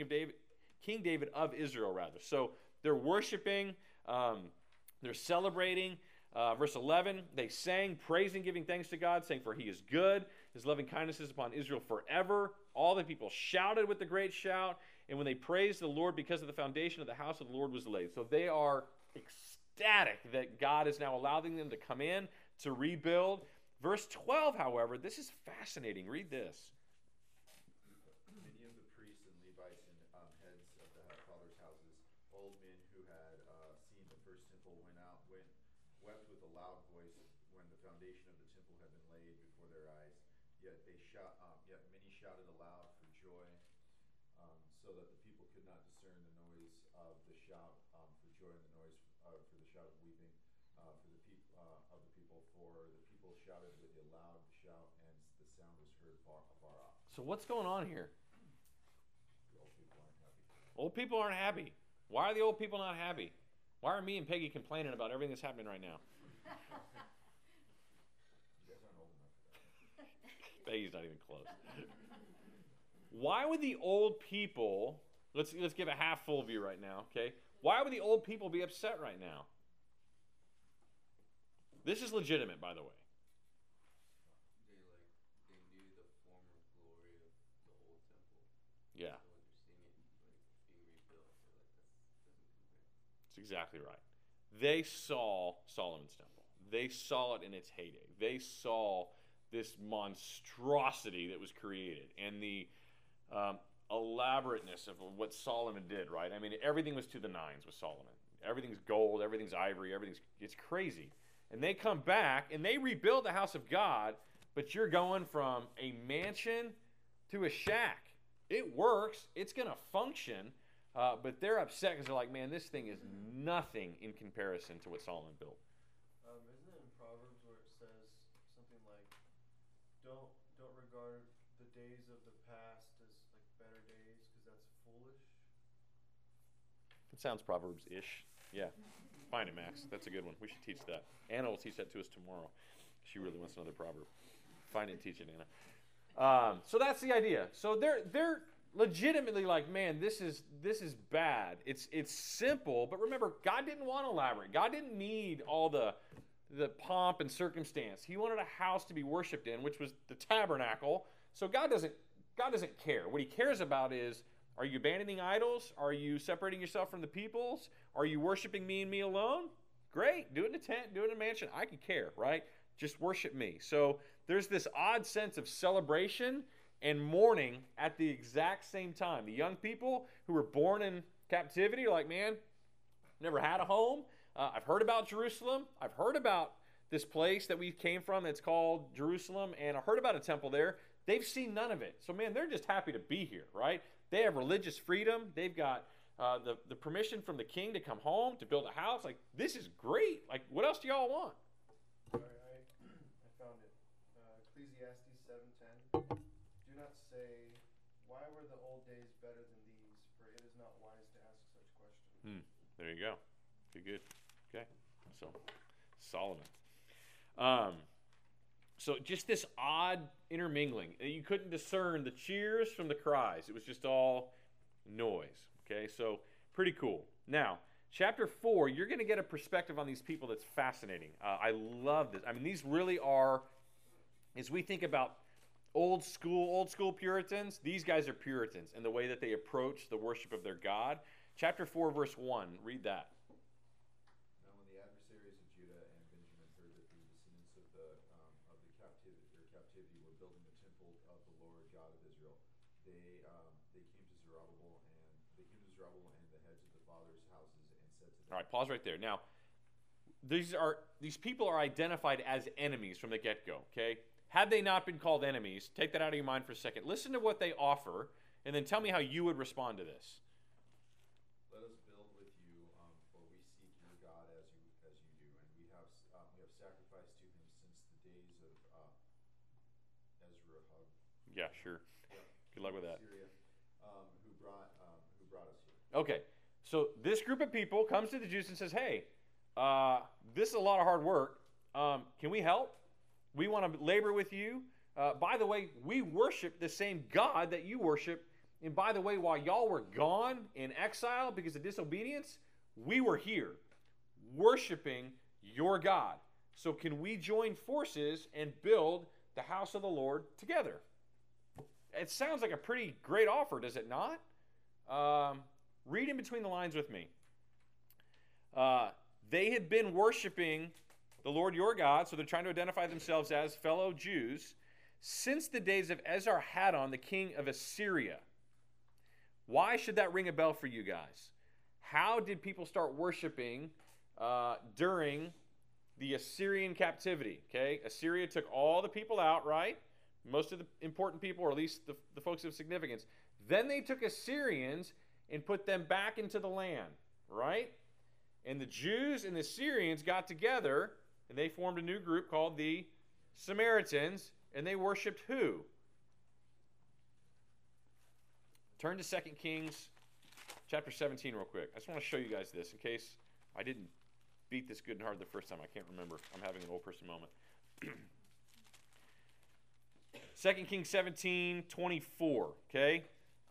of Israel, rather. So they're worshiping, they're celebrating. Verse 11, they sang, praising, giving thanks to God, saying, for he is good, his loving kindness is upon Israel forever. All the people shouted with a great shout, and when they praised the Lord because of the foundation of the house of the Lord was laid. So they are ecstatic that God is now allowing them to come in to rebuild. Verse 12, however, this is fascinating. Read this. Many of the priests and Levites and heads of the fathers' houses, old men who had seen the first temple, wept with a loud voice when the foundation of the temple had been laid before their eyes. Yet many shouted aloud for joy, so that the people could not discern the noise of the shout for joy and the noise for the shout of weeping for the people of the people. For the people shouted with a loud shout, and the sound was heard far off. So what's going on here? The old people aren't happy. Old people aren't happy. Why are the old people not happy? Why are me and Peggy complaining about everything that's happening right now? You guys aren't old enough for that. Peggy's not even close. Why would the old people, let's give a half full view right now, okay? Why would the old people be upset right now? This is legitimate, by the way. They knew the former glory of the old temple. Yeah. So when they're seeing it being rebuilt, they're like, that doesn't compare. That's exactly right. They saw Solomon's temple. they saw it in its heyday. They saw this monstrosity that was created and the elaborateness of what Solomon did, right? I mean, everything was to the nines with Solomon. Everything's gold, everything's ivory, it's crazy. And they come back and they rebuild the house of God, but you're going from a mansion to a shack. It works, it's going to function, but they're upset because they're like, man, this thing is nothing in comparison to what Solomon built. Isn't it in Proverbs where it says something like, don't regard the days of the past as like better days because that's foolish? It sounds Proverbs-ish. Yeah. Find it, Max. That's a good one. We should teach that. Anna will teach that to us tomorrow. She really wants another proverb. Find it and teach it, Anna. So that's the idea. So they're legitimately like, man, this is bad. It's simple, but remember, God didn't want elaborate. God didn't need all the pomp and circumstance. He wanted a house to be worshipped in, which was the tabernacle. So God doesn't care. What he cares about is, are you abandoning idols? Are you separating yourself from the peoples? Are you worshiping me and me alone? Great. Do it in a tent. Do it in a mansion. I could care, right? Just worship me. So there's this odd sense of celebration and mourning at the exact same time. The young people who were born in captivity are like, man, never had a home. I've heard about Jerusalem. I've heard about this place that we came from that's called Jerusalem, and I heard about a temple there. They've seen none of it. So, man, they're just happy to be here, right? They have religious freedom. They've got the permission from the king to come home, to build a house. Like, this is great. Like, what else do y'all want? Sorry, I found it. Ecclesiastes 7:10. Do not say, why were the old days better than these? For it is not wise to ask such questions. There you go. Good. Okay. So, Solomon. So just this odd intermingling. You couldn't discern the cheers from the cries. It was just all noise. Okay, so pretty cool. Now, chapter 4, you're going to get a perspective on these people that's fascinating. I love this. I mean, these really are, as we think about old school Puritans, these guys are Puritans in the way that they approach the worship of their God. Chapter 4, verse 1, read that. Now when the adversaries of Judah and Benjamin heard that the descendants of the captivity were building the temple of the Lord God of Israel, they came to Zerubbabel and the heads of the fathers' houses and said to them. All right, pause right there. Now, these people are identified as enemies from the get-go, okay? Had they not been called enemies, take that out of your mind for a second. Listen to what they offer, and then tell me how you would respond to this. Let us build with you, for we seek your God as you do, and we have sacrificed to him since the days of Ezra. Yeah, sure. Good luck with that. Syria, who brought us here. Okay, so this group of people comes to the Jews and says, hey, this is a lot of hard work. Can we help? We want to labor with you. By the way, we worship the same God that you worship. And by the way, while y'all were gone in exile because of disobedience, we were here worshiping your God. So can we join forces and build the house of the Lord together? It sounds like a pretty great offer, does it not? Read in between the lines with me. They had been worshiping the Lord your God, so they're trying to identify themselves as fellow Jews, since the days of Esarhaddon, the king of Assyria. Why should that ring a bell for you guys? How did people start worshiping during the Assyrian captivity? Okay, Assyria took all the people out, right? Most of the important people, or at least the folks of significance. Then they took Assyrians and put them back into the land, right? And the Jews and the Assyrians got together, and they formed a new group called the Samaritans, and they worshipped who? Turn to 2 Kings chapter 17 real quick. I just want to show you guys this in case I didn't beat this good and hard the first time. I can't remember. I'm having an old person moment. 2 Kings 17, 24, okay?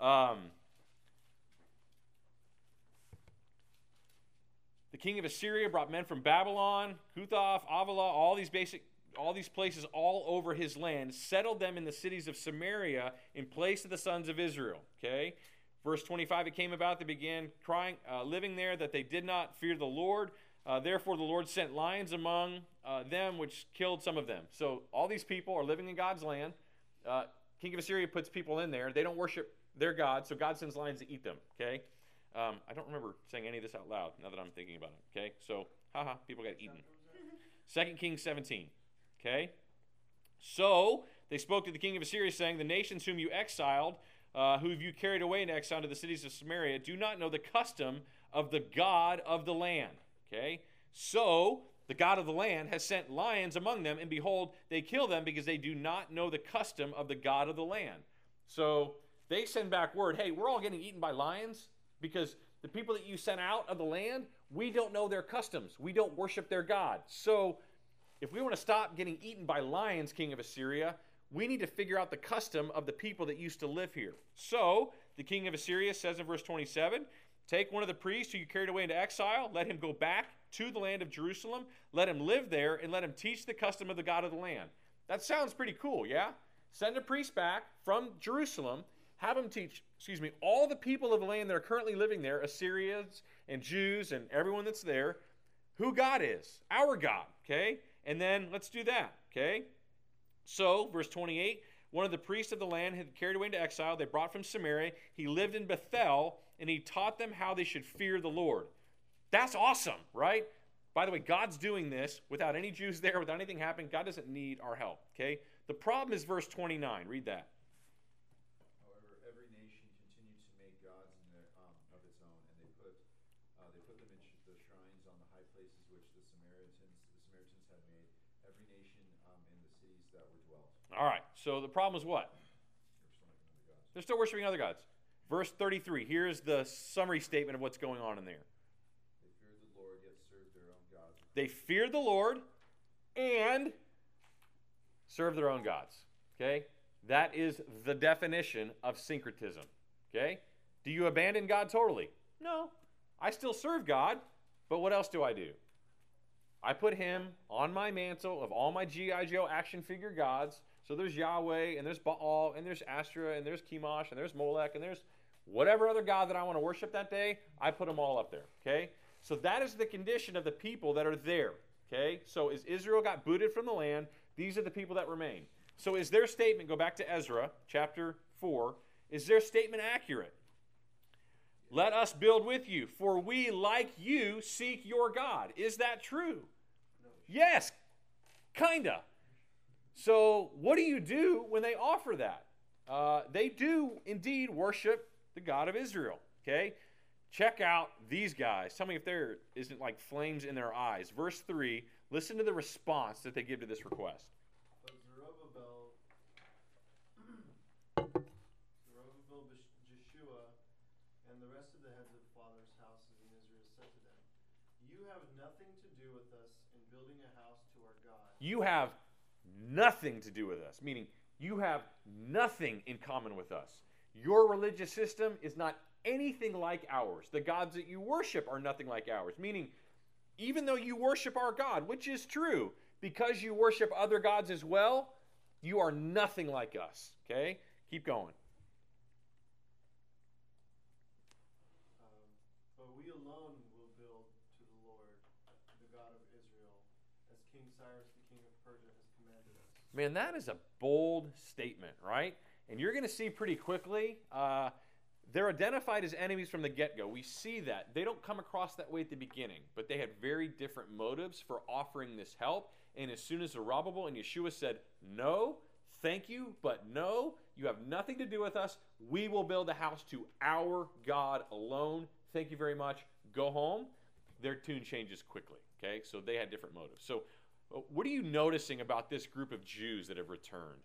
The king of Assyria brought men from Babylon, Huthoth, Avila, all these places all over his land, settled them in the cities of Samaria in place of the sons of Israel. Okay? Verse 25, it came about, they began crying, living there, that they did not fear the Lord, Therefore the Lord sent lions among them, which killed some of them. So all these people are living in God's land. King of Assyria puts people in there. They don't worship their God, so God sends lions to eat them. Okay? I don't remember saying any of this out loud now that I'm thinking about it. Okay? So, people got eaten. 2 Kings 17. Okay? So they spoke to the king of Assyria, saying, the nations whom you exiled, who you carried away in exile to the cities of Samaria, do not know the custom of the God of the land. Okay? So the God of the land has sent lions among them, and behold, they kill them because they do not know the custom of the God of the land. So they send back word, hey, we're all getting eaten by lions because the people that you sent out of the land, we don't know their customs. We don't worship their God. So if we want to stop getting eaten by lions, king of Assyria, we need to figure out the custom of the people that used to live here. So the king of Assyria says in verse 27, take one of the priests who you carried away into exile, let him go back to the land of Jerusalem, let him live there, and let him teach the custom of the God of the land. That sounds pretty cool, yeah? Send a priest back from Jerusalem, have him teach, all the people of the land that are currently living there, Assyrians and Jews and everyone that's there, who God is, our God, okay? And then let's do that, okay? So, verse 28, one of the priests of the land had carried away into exile. They brought from Samaria. He lived in Bethel, and he taught them how they should fear the Lord. That's awesome, right? By the way, God's doing this without any Jews there, without anything happening. God doesn't need our help, okay? The problem is verse 29. Read that. However, every nation continued to make gods in their, of its own, and they put them in the shrines on the high places which the Samaritans had made. Every nation in the cities that were dwelt. All right, so the problem is what? They're still worshiping other gods. Verse 33, here's the summary statement of what's going on in there. They feared the Lord, yet served their own gods. They feared the Lord and served their own gods. Okay? That is the definition of syncretism. Okay? Do you abandon God totally? No. I still serve God, but what else do I do? I put him on my mantle of all my G.I. Joe action figure gods. So there's Yahweh, and there's Baal, and there's Asherah, and there's Chemosh, and there's Molech, and there's whatever other god that I want to worship that day, I put them all up there, okay? So that is the condition of the people that are there, okay? So as Israel got booted from the land, these are the people that remain. So is their statement, go back to Ezra, chapter 4, is their statement accurate? Let us build with you, for we, like you, seek your God. Is that true? No. Yes, kinda. So what do you do when they offer that? They do indeed worship the God of Israel, okay? Check out these guys. Tell me if there isn't like flames in their eyes. Verse 3, listen to the response that they give to this request. But Zerubbabel, Jeshua, and the rest of the heads of fathers' houses in Israel said to them, you have nothing to do with us in building a house to our God. You have nothing to do with us, meaning you have nothing in common with us. Your religious system is not anything like ours. The gods that you worship are nothing like ours, meaning even though you worship our God, which is true, because you worship other gods as well, you are nothing like us, okay? Keep going. But we alone will build to the Lord, the God of Israel, as King Cyrus, the king of Persia, has commanded us. Man, that is a bold statement, right? And you're going to see pretty quickly, they're identified as enemies from the get-go. We see that. They don't come across that way at the beginning, but they had very different motives for offering this help. And as soon as Zerubbabel and Yeshua said, no, thank you, but no, you have nothing to do with us. We will build a house to our God alone. Thank you very much. Go home. Their tune changes quickly, okay? So they had different motives. So what are you noticing about this group of Jews that have returned?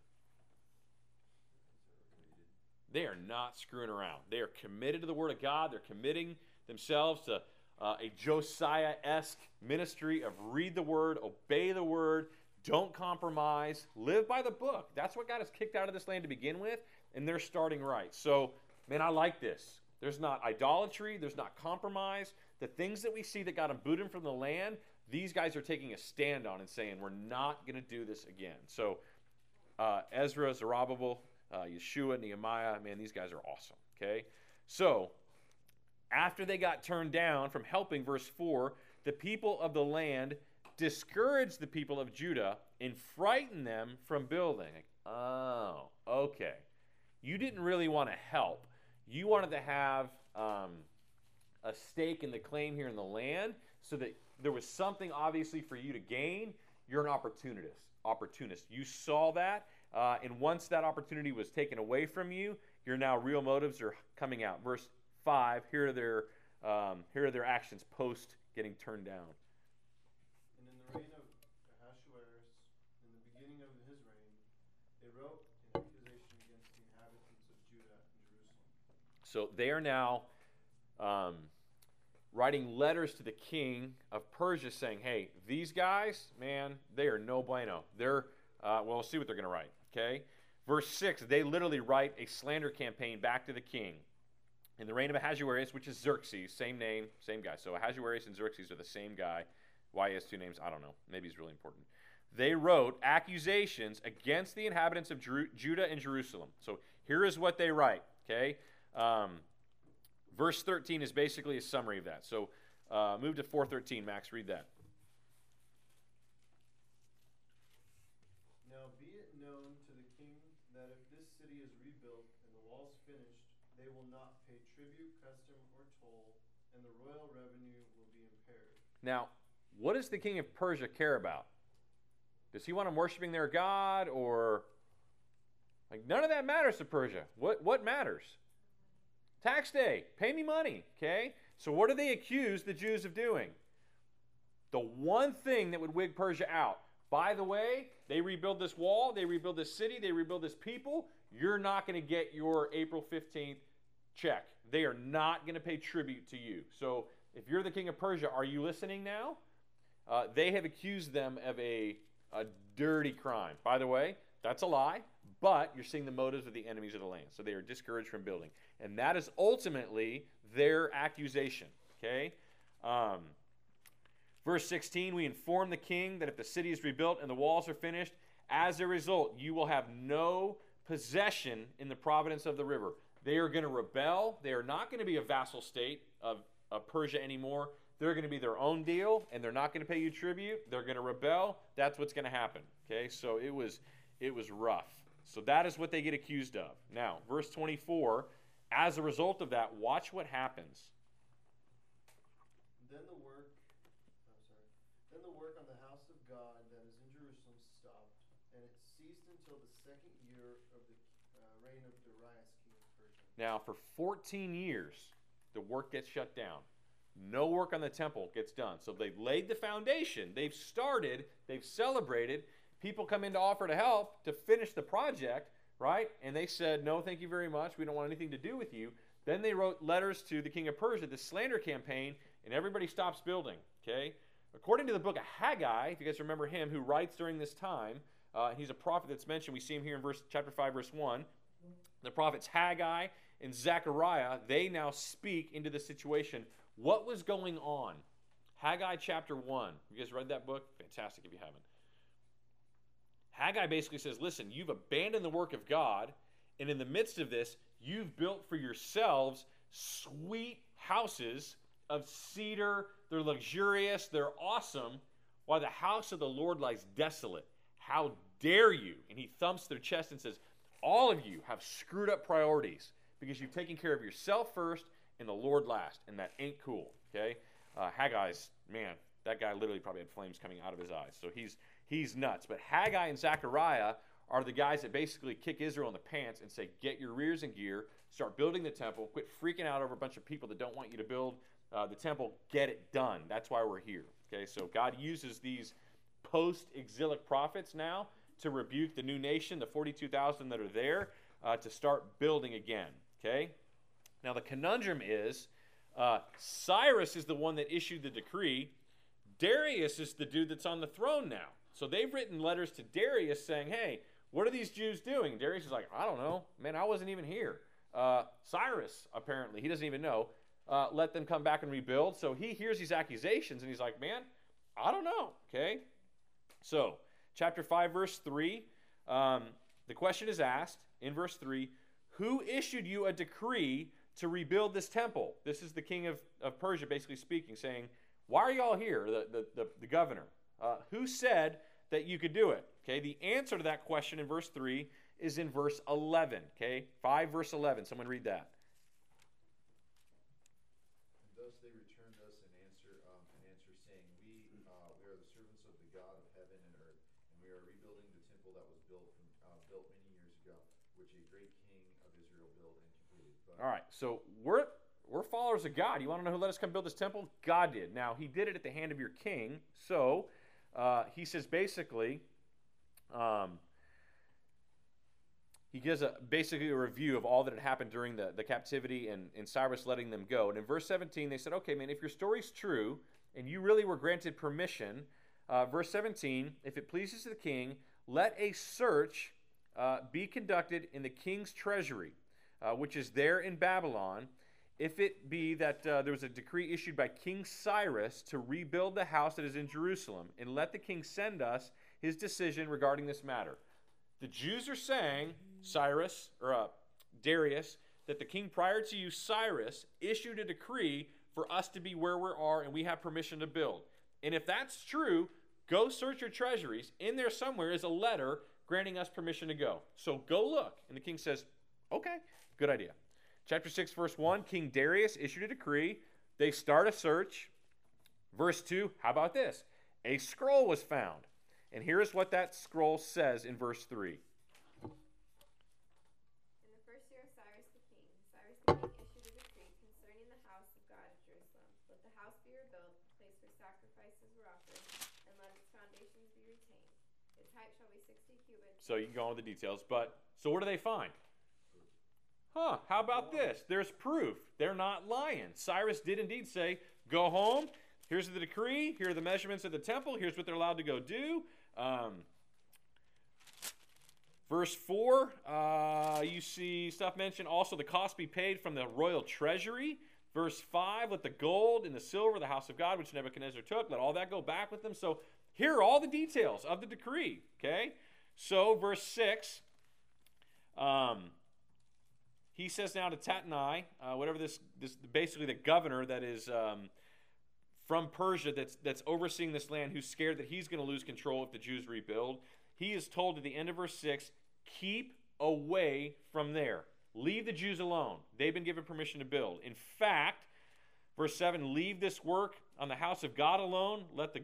They are not screwing around. They are committed to the Word of God. They're committing themselves to a Josiah-esque ministry of read the Word, obey the Word, don't compromise, live by the book. That's what got us kicked out of this land to begin with, and they're starting right. So, man, I like this. There's not idolatry. There's not compromise. The things that we see that got them booted from the land, these guys are taking a stand on and saying, we're not going to do this again. So, Ezra, Zerubbabel, Yeshua, Nehemiah, man, these guys are awesome, okay? So, after they got turned down from helping, verse 4, the people of the land discouraged the people of Judah and frightened them from building. Like, oh, okay. You didn't really want to help. You wanted to have a stake in the claim here in the land so that there was something obviously for you to gain. You're an opportunist. You saw that, and once that opportunity was taken away from you, your now real motives are coming out. Verse 5, here are their actions post getting turned down. And in the reign of Ahasuerus, in the beginning of his reign, they wrote an accusation against the inhabitants of Judah and Jerusalem. So they are now writing letters to the king of Persia saying, hey, these guys, man, they are no bueno. They're, we'll see what they're going to write, okay? Verse 6, they literally write a slander campaign back to the king. In the reign of Ahasuerus, which is Xerxes, same name, same guy. So Ahasuerus and Xerxes are the same guy. Why he has two names, I don't know. Maybe he's really important. They wrote accusations against the inhabitants of Judah and Jerusalem. So here is what they write, okay? Verse 13 is basically a summary of that. So move to 4:13, Max, read that. Now be it known to the king that if this city is rebuilt and the walls finished, they will not pay tribute, custom, or toll, and the royal revenue will be impaired. Now, what does the king of Persia care about? Does he want them worshiping their god, or like none of that matters to Persia? What matters? Tax day, pay me money, okay? So what do they accuse the Jews of doing? The one thing that would wig Persia out. By the way, they rebuild this wall, they rebuild this city, they rebuild this people. You're not going to get your April 15th check. They are not going to pay tribute to you. So if you're the king of Persia, are you listening now? They have accused them of a dirty crime. By the way, that's a lie, but you're seeing the motives of the enemies of the land. So they are discouraged from building. And that is ultimately their accusation. Okay? Verse 16, we inform the king that if the city is rebuilt and the walls are finished, as a result, you will have no possession in the province of the river. They are going to rebel. They are not going to be a vassal state of Persia anymore. They're going to be their own deal, and they're not going to pay you tribute. They're going to rebel. That's what's going to happen. Okay, so it was rough. So that is what they get accused of. Now, verse 24, as a result of that, watch what happens. Then the work on the house of God that is in Jerusalem stopped, and it ceased until the second year of the reign of Darius, king of Persia. Now, for 14 years, the work gets shut down. No work on the temple gets done. So they've laid the foundation. They've started. They've celebrated. People come in to offer to help to finish the project, right? And they said, no, thank you very much. We don't want anything to do with you. Then they wrote letters to the king of Persia, this slander campaign, and everybody stops building, okay? According to the book of Haggai, if you guys remember him, who writes during this time, he's a prophet that's mentioned. We see him here in chapter 5, verse 1. The prophets Haggai and Zechariah, they now speak into the situation. What was going on? Haggai chapter 1. You guys read that book? Fantastic if you haven't. Haggai basically says, listen, you've abandoned the work of God, and in the midst of this, you've built for yourselves sweet houses of cedar. They're luxurious. They're awesome. While the house of the Lord lies desolate. How dare you? And he thumps their chest and says, all of you have screwed up priorities because you've taken care of yourself first and the Lord last. And that ain't cool. Okay? Haggai's, man, that guy literally probably had flames coming out of his eyes. So he's nuts. But Haggai and Zechariah are the guys that basically kick Israel in the pants and say, get your rears in gear, start building the temple, quit freaking out over a bunch of people that don't want you to build the temple, get it done. That's why we're here. Okay, so God uses these post-exilic prophets now to rebuke the new nation, the 42,000 that are there, to start building again. Okay? Now the conundrum is, Cyrus is the one that issued the decree. Darius is the dude that's on the throne now. So they've written letters to Darius saying, hey, what are these Jews doing? Darius is like, I don't know. Man, I wasn't even here. Cyrus, apparently, he doesn't even know, let them come back and rebuild. So he hears these accusations, and he's like, man, I don't know. Okay? So, chapter 5, verse 3, the question is asked in verse 3, who issued you a decree to rebuild this temple? This is the king of Persia basically speaking, saying, Why are y'all here? The governor. Who said that you could do it? Okay, the answer to that question in verse 3 is in verse 11. Okay, 5 verse 11. Someone read that. And thus they returned us an answer saying, we are the servants of the God of heaven and earth, and we are rebuilding the temple that was built many years ago, which a great king of Israel built and completed. All right, so we're followers of God. You want to know who let us come build this temple? God did. Now, he did it at the hand of your king. So he says basically, he gives basically a review of all that had happened during the captivity and Cyrus letting them go. And in verse 17, they said, okay, man, if your story's true and you really were granted permission, verse 17, if it pleases the king, let a search be conducted in the king's treasury, which is there in Babylon, if it be that there was a decree issued by King Cyrus to rebuild the house that is in Jerusalem, and let the king send us his decision regarding this matter. The Jews are saying, Darius, that the king prior to you, Cyrus, issued a decree for us to be where we are and we have permission to build. And if that's true, go search your treasuries. In there somewhere is a letter granting us permission to go. So go look. And the king says, okay, good idea. Chapter 6, verse 1, King Darius issued a decree. They start a search. Verse 2, how about this? A scroll was found. And here is what that scroll says in verse 3. In the first year of Cyrus the king issued a decree concerning the house of God at Jerusalem. Let the house be rebuilt, the place where sacrifices were offered, and let its foundations be retained. Its height shall be 60 cubits. So you can go on with the details. But, so what do they find? How about this? There's proof. They're not lying. Cyrus did indeed say, go home. Here's the decree. Here are the measurements of the temple. Here's what they're allowed to go do. Verse 4, you see stuff mentioned. Also, the cost be paid from the royal treasury. Verse 5, let the gold and the silver, the house of God, which Nebuchadnezzar took, let all that go back with them. So here are all the details of the decree. Okay? So, verse 6, he says now to Tatnai, whatever this basically the governor that is from Persia that's overseeing this land, who's scared that he's going to lose control if the Jews rebuild. He is told at the end of verse 6, keep away from there. Leave the Jews alone. They've been given permission to build. In fact, verse 7, leave this work on the house of God alone. Let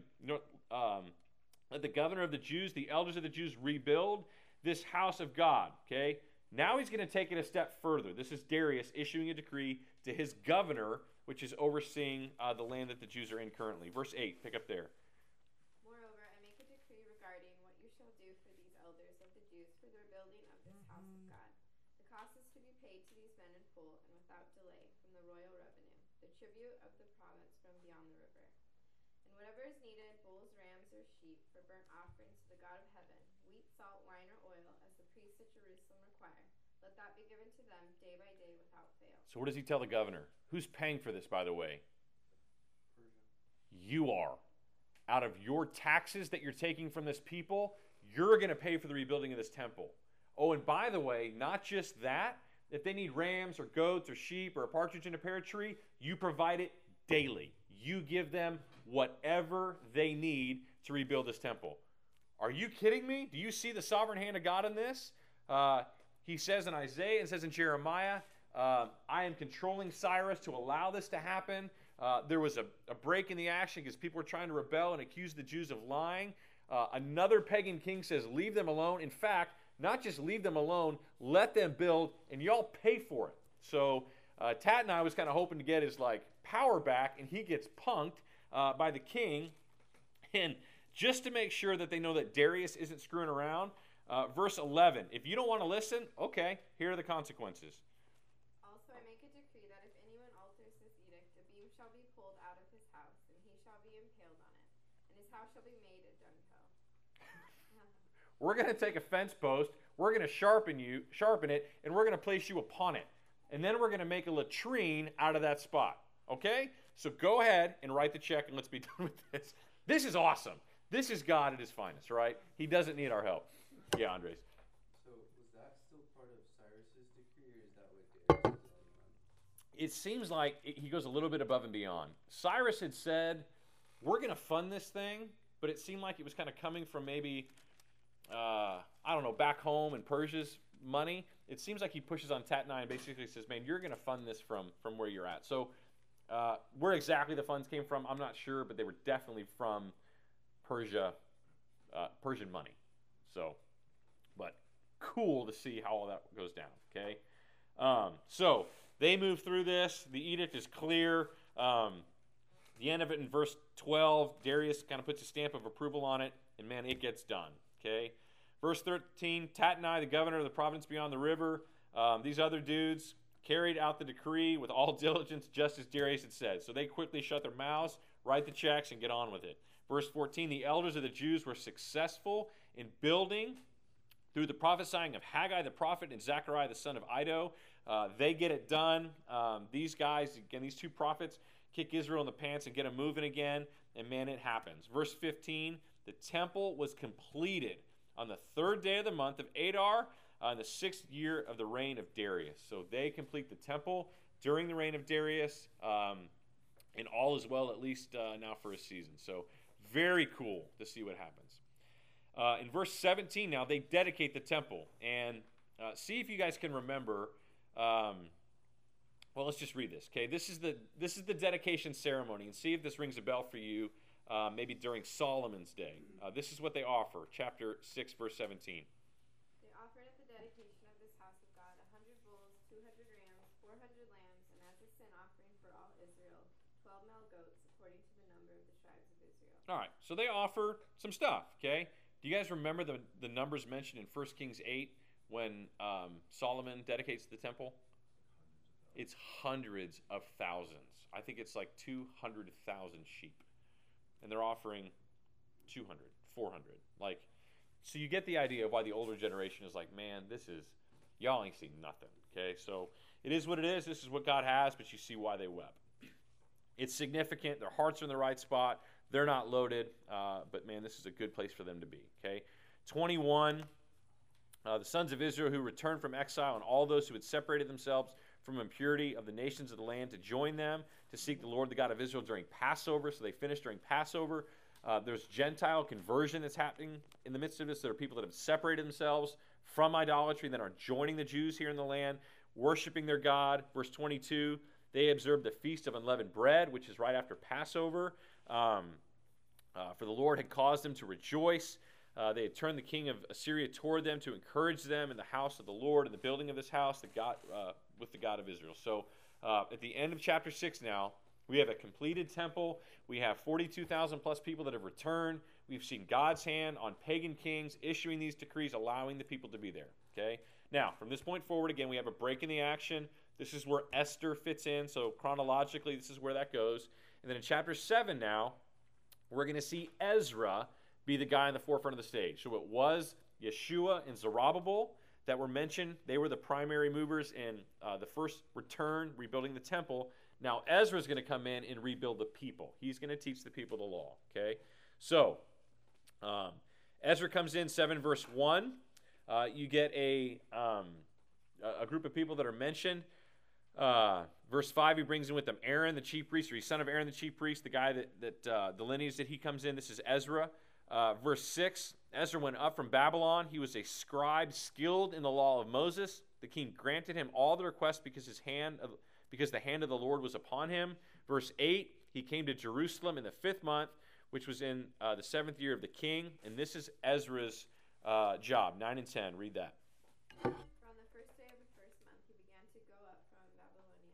the governor of the Jews, the elders of the Jews, rebuild this house of God. Okay? Now he's going to take it a step further. This is Darius issuing a decree to his governor, which is overseeing the land that the Jews are in currently. Verse 8, pick up there. Moreover, I make a decree regarding what you shall do for these elders of the Jews for their building of this house of God. The cost is to be paid to these men in full and without delay from the royal revenue, the tribute of the province from beyond the river. And whatever is needed, bulls, rams, or sheep, for burnt offerings to the God of heaven, wheat, salt, wine, or oil, as the priests at Jerusalem require, let that be given to them day by day without fail. So what does he tell the governor? Who's paying for this, by the way? Persia. You are. Out of your taxes that you're taking from this people, you're going to pay for the rebuilding of this temple. Oh, and by the way, not just that, if they need rams or goats or sheep or a partridge in a pear tree, you provide it daily. You give them whatever they need to rebuild this temple. Are you kidding me? Do you see the sovereign hand of God in this? He says in Isaiah, it says in Jeremiah, I am controlling Cyrus to allow this to happen. There was a break in the action because people were trying to rebel and accuse the Jews of lying. Another pagan king says, leave them alone. In fact, not just leave them alone, let them build, and y'all pay for it. So Tatnai was kind of hoping to get his power back, and he gets punked by the king. And just to make sure that they know that Darius isn't screwing around, verse 11, if you don't want to listen, okay, here are the consequences. Also I make a decree that if anyone alters this edict, a beam shall be pulled out of his house, and he shall be impaled on it, and his house shall be made a dunghill. We're going to take a fence post, we're going to sharpen it, and we're going to place you upon it. And then we're going to make a latrine out of that spot. Okay? So go ahead and write the check, and let's be done with this. This is awesome. This is God at his finest, right? He doesn't need our help. Yeah, Andres. So was that still part of Cyrus's decree, or is that what Darius was adding on? It seems like he goes a little bit above and beyond. Cyrus had said we're going to fund this thing, but it seemed like it was kind of coming from maybe, I don't know, back home in Persia's money. It seems like he pushes on Tatnai and basically says, man, you're going to fund this from where you're at. So where exactly the funds came from, I'm not sure, but they were definitely from Persian money. So, but cool to see how all that goes down, okay? So they move through this. The edict is clear. The end of it in verse 12, Darius kind of puts a stamp of approval on it, and man, it gets done, okay? Verse 13, Tatnai, the governor of the province beyond the river, these other dudes carried out the decree with all diligence, just as Darius had said. So they quickly shut their mouths, write the checks, and get on with it. Verse 14, the elders of the Jews were successful in building through the prophesying of Haggai the prophet and Zechariah the son of Iddo. They get it done. These guys, again, these two prophets, kick Israel in the pants and get them moving again, and man, it happens. Verse 15, the temple was completed on the 3rd day of the month of Adar, in the 6th year of the reign of Darius. So they complete the temple during the reign of Darius, and all is well, at least now for a season. So very cool to see what happens. In verse 17 now, they dedicate the temple. And see if you guys can remember. Well, let's just read this, okay? This is the dedication ceremony, and see if this rings a bell for you, maybe during Solomon's day. This is what they offer, chapter 6, verse 17. They offered at the dedication of this house of God 100 bulls, 200 rams, 400 lambs, and as a sin offering for all Israel, 12 male goats, according to the number of the tribes of Israel. All right, so they offer some stuff, okay? Do you guys remember the numbers mentioned in 1 Kings 8 when Solomon dedicates the temple? It's hundreds of thousands. I think it's like 200,000 sheep. And they're offering 200, 400. Like, so you get the idea of why the older generation is like, man, y'all ain't seen nothing, okay? So it is what it is. This is what God has, but you see why they wept. It's significant. Their hearts are in the right spot. They're not loaded, but man, this is a good place for them to be, okay? 21, the sons of Israel who returned from exile and all those who had separated themselves from impurity of the nations of the land to join them to seek the Lord, the God of Israel, during Passover. So they finished during Passover. There's Gentile conversion that's happening in the midst of this. There are people that have separated themselves from idolatry that are joining the Jews here in the land, worshiping their God. Verse 22, they observed the Feast of Unleavened Bread, which is right after Passover. For the Lord had caused them to rejoice. They had turned the king of Assyria toward them to encourage them in the house of the Lord, in the building of this house, with the God of Israel. So at the end of chapter 6 now, we have a completed temple. We have 42,000 plus people that have returned. We've seen God's hand on pagan kings issuing these decrees, allowing the people to be there. Okay. Now, from this point forward, again, we have a break in the action. This is where Esther fits in. So chronologically, this is where that goes. And then in chapter 7 now, we're going to see Ezra be the guy in the forefront of the stage. So it was Yeshua and Zerubbabel that were mentioned. They were the primary movers in the first return, rebuilding the temple. Now Ezra's going to come in and rebuild the people. He's going to teach the people the law. Okay, so Ezra comes in 7 verse 1. You get a group of people that are mentioned. Verse 5, he brings in with them Aaron, the chief priest, or he's son of Aaron, the chief priest, the guy that the lineage that he comes in. This is Ezra. Verse 6, Ezra went up from Babylon. He was a scribe skilled in the law of Moses. The king granted him all the requests because the hand of the Lord was upon him. Verse 8, he came to Jerusalem in the 5th month, which was in the 7th year of the king. And this is Ezra's job, 9 and 10. Read that. On the first day of the 1st month, he began to go up from Babylonia.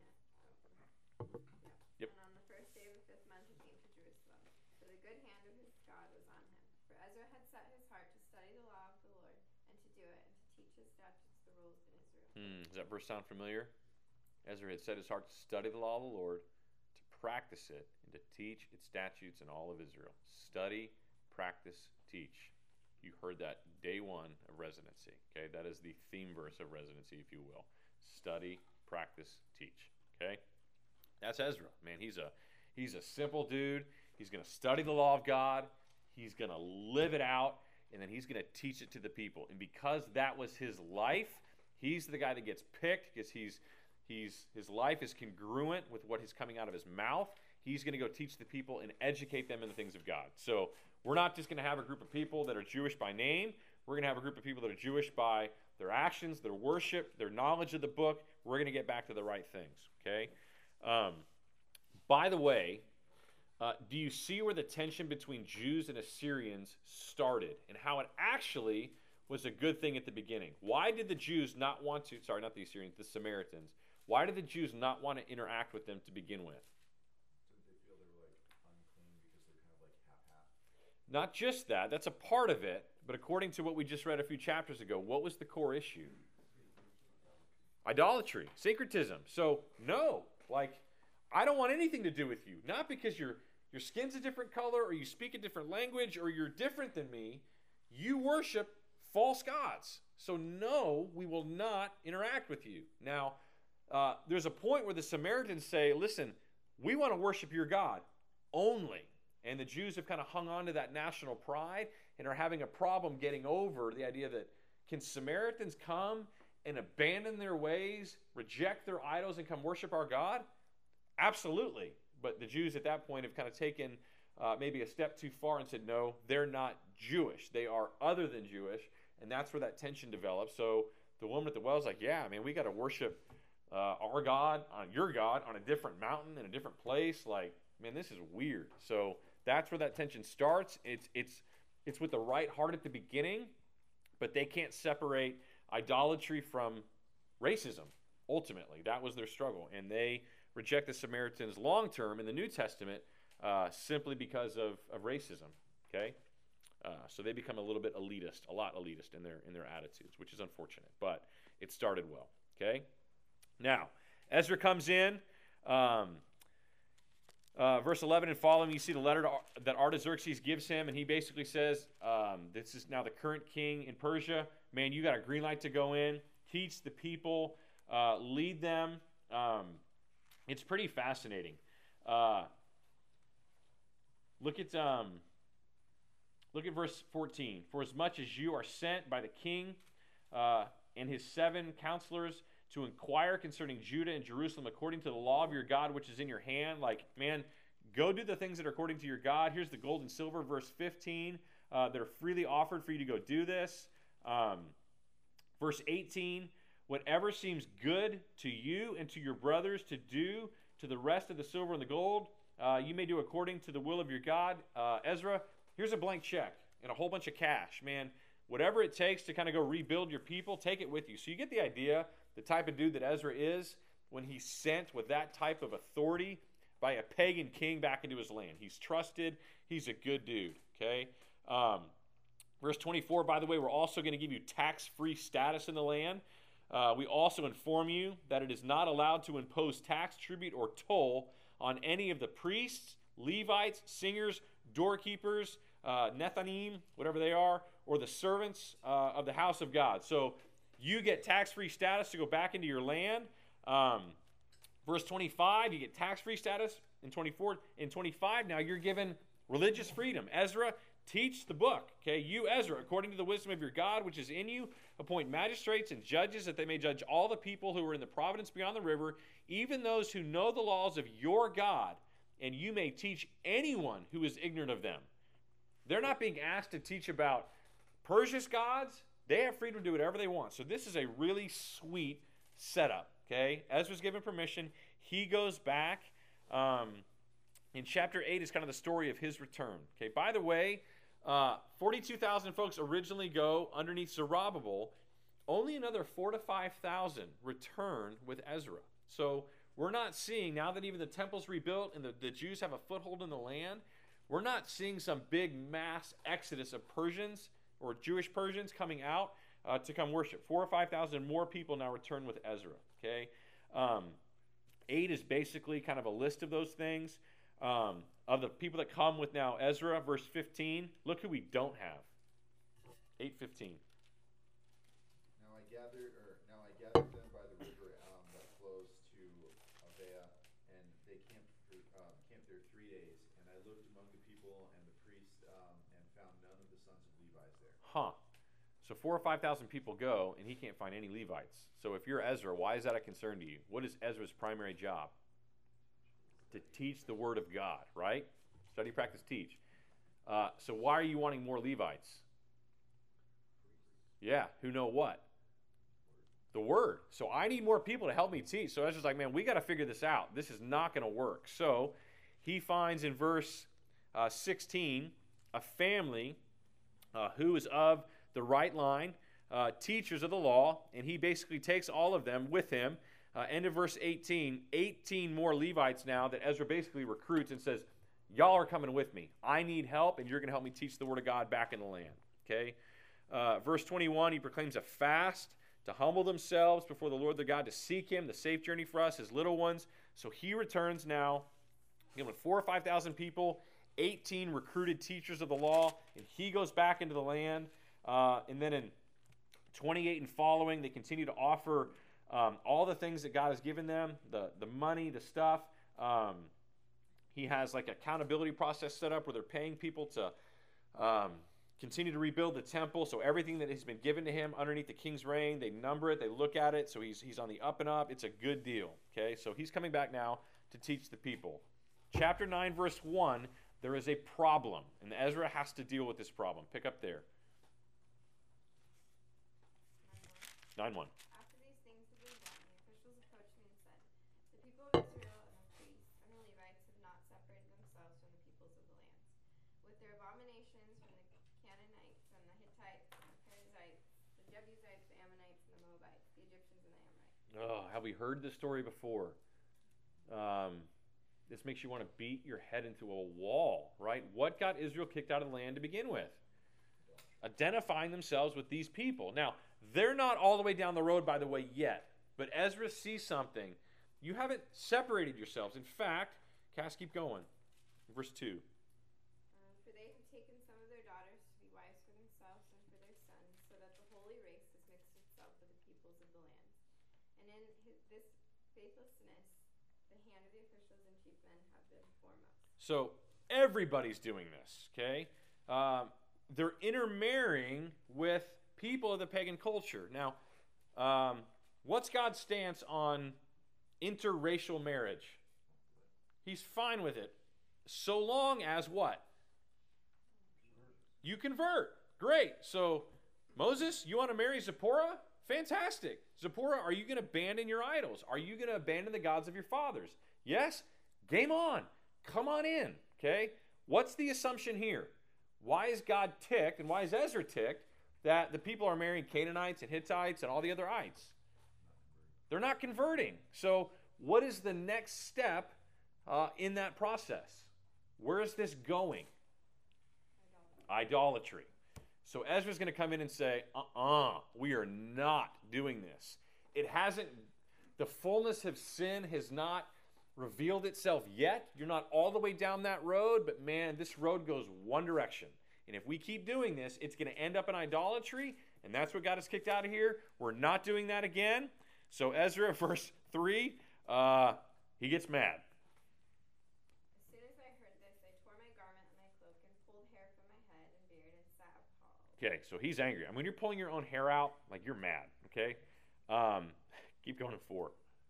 Yep. And on the first day of the 5th month, he came to Jerusalem. For the good hand of his God was on him. For Ezra had set his heart to study the law of the Lord, and to do it, and to teach his statutes, the rules in Israel. Does that verse sound familiar? Ezra had set his heart to study the law of the Lord, to practice it, and to teach its statutes in all of Israel. Study, practice, teach. You heard that day one of residency. Okay, that is the theme verse of residency, if you will. Study, practice, teach. Okay, that's Ezra. Man, he's a simple dude. He's going to study the law of God. He's going to live it out, and then he's going to teach it to the people. And because that was his life, he's the guy that gets picked because his life is congruent with what is coming out of his mouth. He's going to go teach the people and educate them in the things of God. So we're not just going to have a group of people that are Jewish by name. We're going to have a group of people that are Jewish by their actions, their worship, their knowledge of the book. We're going to get back to the right things, okay? By the way, do you see where the tension between Jews and Assyrians started and how it actually was a good thing at the beginning? Why did the Jews not want to, sorry, not the Assyrians, the Samaritans, why did the Jews not want to interact with them to begin with? Did they feel they were like unclean because they're kind of like half-half? Not just that, that's a part of it, but according to what we just read a few chapters ago, what was the core issue? Idolatry, syncretism. So, no, like, I don't want anything to do with you. Not because your skin's a different color or you speak a different language or you're different than me. You worship false gods. So, no, we will not interact with you. Now, there's a point where the Samaritans say, listen, we want to worship your God only. And the Jews have kind of hung on to that national pride and are having a problem getting over the idea that can Samaritans come and abandon their ways, reject their idols, and come worship our God? Absolutely. But the Jews at that point have kind of taken maybe a step too far and said, no, they're not Jewish. They are other than Jewish. And that's where that tension develops. So the woman at the well is like, yeah, man, we got to worship our God, your God, on a different mountain in a different place. Like, man, this is weird. So that's where that tension starts. It's with the right heart at the beginning, but they can't separate idolatry from racism. Ultimately, that was their struggle, and they reject the Samaritans long term in the New Testament simply because of racism. Okay, so they become a little bit elitist, a lot elitist in their attitudes, which is unfortunate, but it started well. Okay, now Ezra comes in. Verse 11 and following, you see the letter that Artaxerxes gives him, and he basically says, this is now the current king in Persia. Man, you got a green light to go in, teach the people, lead them. It's pretty fascinating. Look at verse 14. For as much as you are sent by the king and his 7 counselors to inquire concerning Judah and Jerusalem according to the law of your God, which is in your hand. Like, man, go do the things that are according to your God. Here's the gold and silver, verse 15, that are freely offered for you to go do this. Verse 18, whatever seems good to you and to your brothers to do to the rest of the silver and the gold, you may do according to the will of your God. Ezra, here's a blank check and a whole bunch of cash. Man, whatever it takes to kind of go rebuild your people, take it with you. So you get the idea. The type of dude that Ezra is when he's sent with that type of authority by a pagan king back into his land. He's trusted. He's a good dude, okay? Verse 24, by the way, we're also going to give you tax-free status in the land. We also inform you that it is not allowed to impose tax, tribute, or toll on any of the priests, Levites, singers, doorkeepers, Nethanim, whatever they are, or the servants of the house of God. So you get tax-free status to go back into your land. Verse 25, you get tax-free status. In 24, in 25, now you're given religious freedom. Ezra, teach the book. Okay, you, Ezra, according to the wisdom of your God, which is in you, appoint magistrates and judges that they may judge all the people who are in the province beyond the river, even those who know the laws of your God, and you may teach anyone who is ignorant of them. They're not being asked to teach about Persia's gods. They have freedom to do whatever they want. So this is a really sweet setup, okay? Ezra's given permission. He goes back. In chapter 8 is kind of the story of his return. Okay. By the way, 42,000 folks originally go underneath Zerubbabel. Only another 4,000 to 5,000 return with Ezra. So we're not seeing, now that even the temple's rebuilt and the Jews have a foothold in the land, we're not seeing some big mass exodus of Persians or Jewish Persians coming out to come worship. 4,000 or 5,000 more people now return with Ezra. Okay, 8 is basically kind of a list of those things. Of the people that come with now Ezra, verse 15. Look who we don't have. 8:15. Now I gathered them by the river that flows to Avea, and they camped there 3 days. And I looked among the people and the priests, and found none of the sons of Levi there. Huh. So 4,000 or 5,000 people go, and he can't find any Levites. So if you're Ezra, why is that a concern to you? What is Ezra's primary job? To teach the word of God, right? Study, practice, teach. So why are you wanting more Levites? Yeah, who know what? The word. So I need more people to help me teach. So Ezra's like, man, we got to figure this out. This is not going to work. So he finds in verse 16 a family who is of the right line, teachers of the law, and he basically takes all of them with him. End of verse 18, 18 more Levites now that Ezra basically recruits and says, y'all are coming with me. I need help, and you're going to help me teach the word of God back in the land. Okay. Verse 21, he proclaims a fast to humble themselves before the Lord their God, to seek him, the safe journey for us, his little ones. So he returns now, with 4,000 or 5,000 people, 18 recruited teachers of the law, and he goes back into the land. And then in 28 and following, they continue to offer all the things that God has given them, the money, the stuff. He has like an accountability process set up where they're paying people to continue to rebuild the temple. So everything that has been given to him underneath the king's reign, they number it, they look at it. So he's on the up and up. It's a good deal. Okay, so he's coming back now to teach the people. Chapter 9, verse 1, there is a problem, and Ezra has to deal with this problem. Pick up there. 9:1. After these things had been done, the officials approached me and said, the people of Israel and the priests and the Levites have not separated themselves from the peoples of the lands. With their abominations from the Canaanites, from the Hittites, and the Perizzites, the Jebusites, the Ammonites, and the Moabites, the Egyptians, and the Amorites. Oh, have we heard this story before? This makes you want to beat your head into a wall, right? What got Israel kicked out of the land to begin with? Identifying themselves with these people. Now, they're not all the way down the road, by the way, yet. But Ezra sees something. You haven't separated yourselves. In fact, Cass, keep going. Verse 2. For they have taken some of their daughters to be wives for themselves and for their sons, so that the holy race has mixed itself with the peoples of the land. And in this faithlessness, the hand of the officials and chief men have been foremost. So everybody's doing this, okay? They're intermarrying with people of the pagan culture. Now, what's God's stance on interracial marriage? He's fine with it, so long as what? You convert. Great. So, Moses, you want to marry Zipporah? Fantastic. Zipporah, are you going to abandon your idols? Are you going to abandon the gods of your fathers? Yes? Game on. Come on in. Okay? What's the assumption here? Why is God ticked, and why is Ezra ticked, that the people are marrying Canaanites and Hittites and all the other ites? They're not converting. So what is the next step in that process? Where is this going? Idolatry. So Ezra's going to come in and say, we are not doing this. It hasn't, the fullness of sin has not revealed itself yet. You're not all the way down that road, but man, this road goes one direction. And if we keep doing this, it's going to end up in idolatry, and that's what got us kicked out of here. We're not doing that again. So Ezra, verse 3, he gets mad. As soon as I heard this, I tore my garment and my cloak and pulled hair from my head and beard and sat appalled. Okay, so he's angry. I mean, when you're pulling your own hair out, like you're mad, okay? Keep going to 4.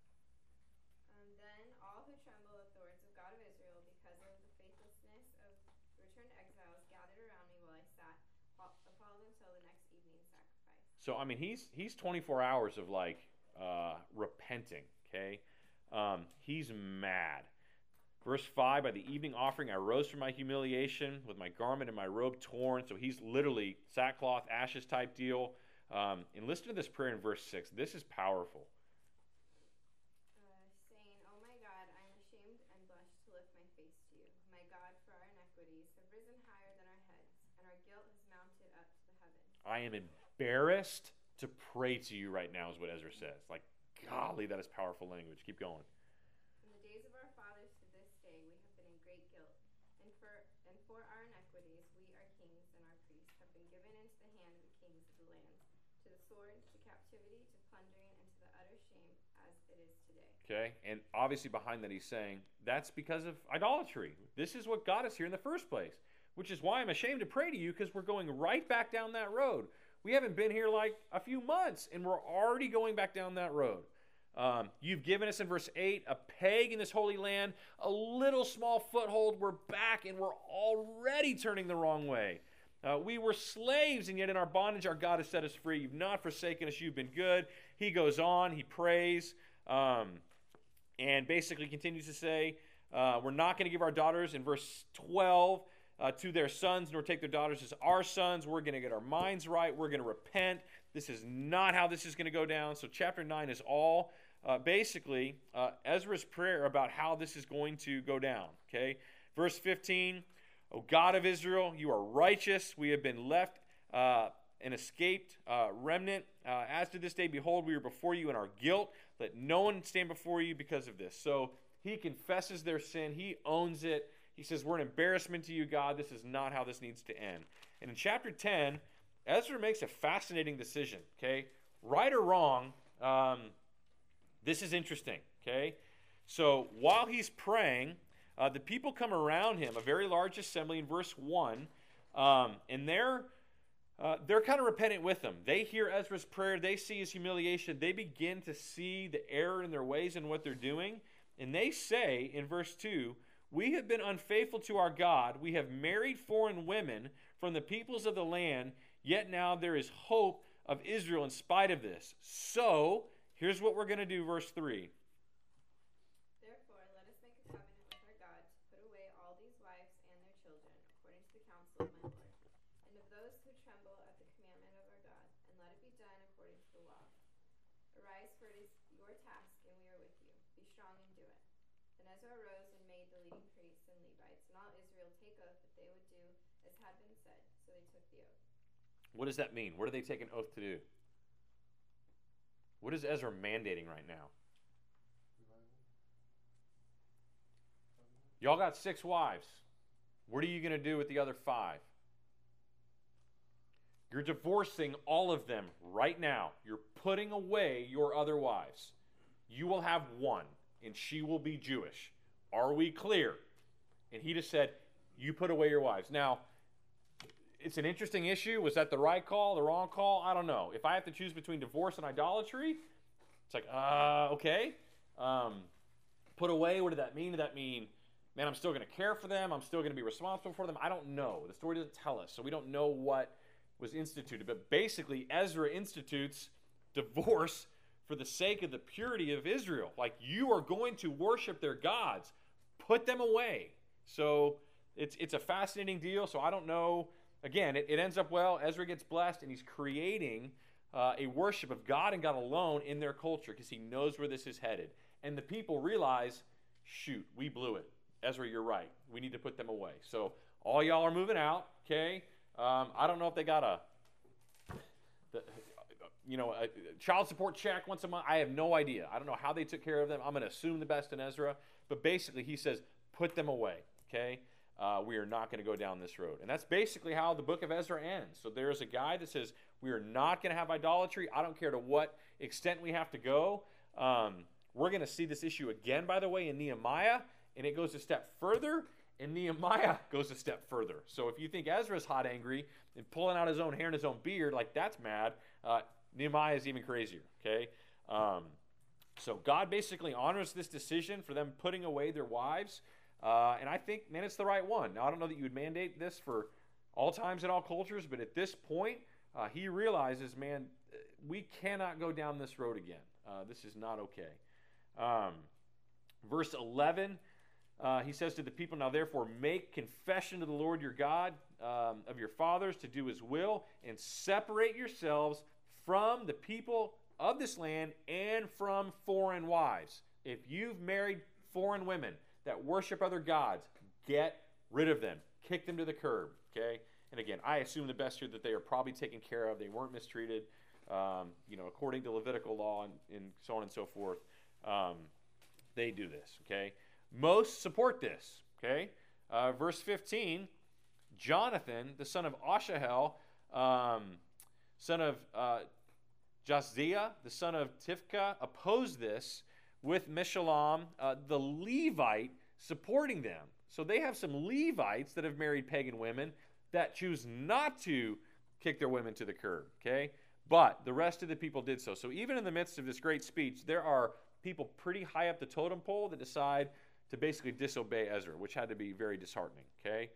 Then all who tremble at the words of God of Israel because of the faithlessness of returned exiles gathered around me while I sat, appalled until the next evening sacrifice. So, I mean, he's 24 hours of, like, repenting, okay? He's mad. Verse 5, by the evening offering, I rose from my humiliation with my garment and my robe torn. So he's literally sackcloth, ashes type deal. And listen to this prayer in verse 6. This is powerful. Saying, oh my God, I am ashamed and blush to lift my face to you. My God, for our iniquities have risen higher than our heads, and our guilt has mounted up to the heavens. I am embarrassed to pray to you right now is what Ezra says. Like, golly, that is powerful language. Keep going. From the days of our fathers to this day, we have been in great guilt, and for our iniquities, we, our kings and our priests, have been given into the hand of the kings of the lands, to the sword, to captivity, to plundering, and to the utter shame, as it is today. Okay, and obviously behind that he's saying, that's because of idolatry. This is what got us here in the first place, which is why I'm ashamed to pray to you, because we're going right back down that road. We haven't been here like a few months, and we're already going back down that road. You've given us, in verse 8, a peg in this holy land, a little small foothold. We're back, and we're already turning the wrong way. We were slaves, and yet in our bondage our God has set us free. You've not forsaken us. You've been good. He goes on. He prays, and basically continues to say, we're not going to give our daughters, in verse 12, to their sons, nor take their daughters as our sons. We're going to get our minds right. We're going to repent. This is not how this is going to go down. So chapter 9 is all basically Ezra's prayer about how this is going to go down. Okay, verse 15, O God of Israel, you are righteous. We have been left an escaped remnant. As to this day, behold, we are before you in our guilt. Let no one stand before you because of this. So he confesses their sin. He owns it. He says, we're an embarrassment to you, God. This is not how this needs to end. And in chapter 10, Ezra makes a fascinating decision. Okay, right or wrong, this is interesting. Okay, so while he's praying, the people come around him, a very large assembly in verse 1, and they're kind of repentant with him. They hear Ezra's prayer. They see his humiliation. They begin to see the error in their ways and what they're doing. And they say in verse 2, we have been unfaithful to our God. We have married foreign women from the peoples of the land, yet now there is hope of Israel in spite of this. So here's what we're going to do, verse 3. Therefore, let us make a covenant with our God to put away all these wives and their children, according to the counsel of my Lord, and of those who tremble at the commandment of our God, and let it be done according to the law. Arise, for it is your task, and we are with you. Be strong and do it. Then Ezra arose and made the leading priests and Levites and all Israel take oath that they would do as had been said. So they took the oath. What does that mean? What do they take an oath to do? What is Ezra mandating right now? Y'all got 6 wives. What are you going to do with the other 5? You're divorcing all of them right now. You're putting away your other wives. You will have one, and she will be Jewish. Are we clear? And he just said, you put away your wives. Now, it's an interesting issue. Was that the right call, the wrong call? I don't know. If I have to choose between divorce and idolatry, it's like, okay. Put away, what did that mean? Did that mean, man, I'm still going to care for them? I'm still going to be responsible for them? I don't know. The story doesn't tell us, so we don't know what was instituted. But basically, Ezra institutes divorce for the sake of the purity of Israel. Like, you are going to worship their gods. Put them away. So it's a fascinating deal. So I don't know. Again, it ends up well. Ezra gets blessed, and he's creating a worship of God and God alone in their culture because he knows where this is headed. And the people realize, shoot, we blew it. Ezra, you're right. We need to put them away. So all y'all are moving out, okay? I don't know if they got a child support check once a month. I have no idea. I don't know how they took care of them. I'm going to assume the best in Ezra. But basically, he says, put them away, okay? We are not going to go down this road. And that's basically how the book of Ezra ends. So there's a guy that says, we are not going to have idolatry. I don't care to what extent we have to go. We're going to see this issue again, by the way, in Nehemiah. And it goes a step further. And Nehemiah goes a step further. So if you think Ezra's hot angry and pulling out his own hair and his own beard, like that's mad, Nehemiah is even crazier, okay? So God basically honors this decision for them putting away their wives. And I think, man, it's the right one. Now, I don't know that you would mandate this for all times and all cultures, but at this point, he realizes, man, we cannot go down this road again. This is not okay. Verse 11, he says to the people, now therefore make confession to the Lord your God of your fathers to do his will, and separate yourselves from the people of this land and from foreign wives. If you've married foreign women that worship other gods, get rid of them. Kick them to the curb, okay? And again, I assume the best here that they are probably taken care of. They weren't mistreated, according to Levitical law and so on and so forth. They do this, okay? Most support this, okay? Verse 15, Jonathan, the son of Ashahel, son of Jahziah, the son of Tifka, opposed this with Meshullam, the Levite, supporting them. So they have some Levites that have married pagan women that choose not to kick their women to the curb, okay? But the rest of the people did so. So even in the midst of this great speech, there are people pretty high up the totem pole that decide to basically disobey Ezra, which had to be very disheartening. Okay,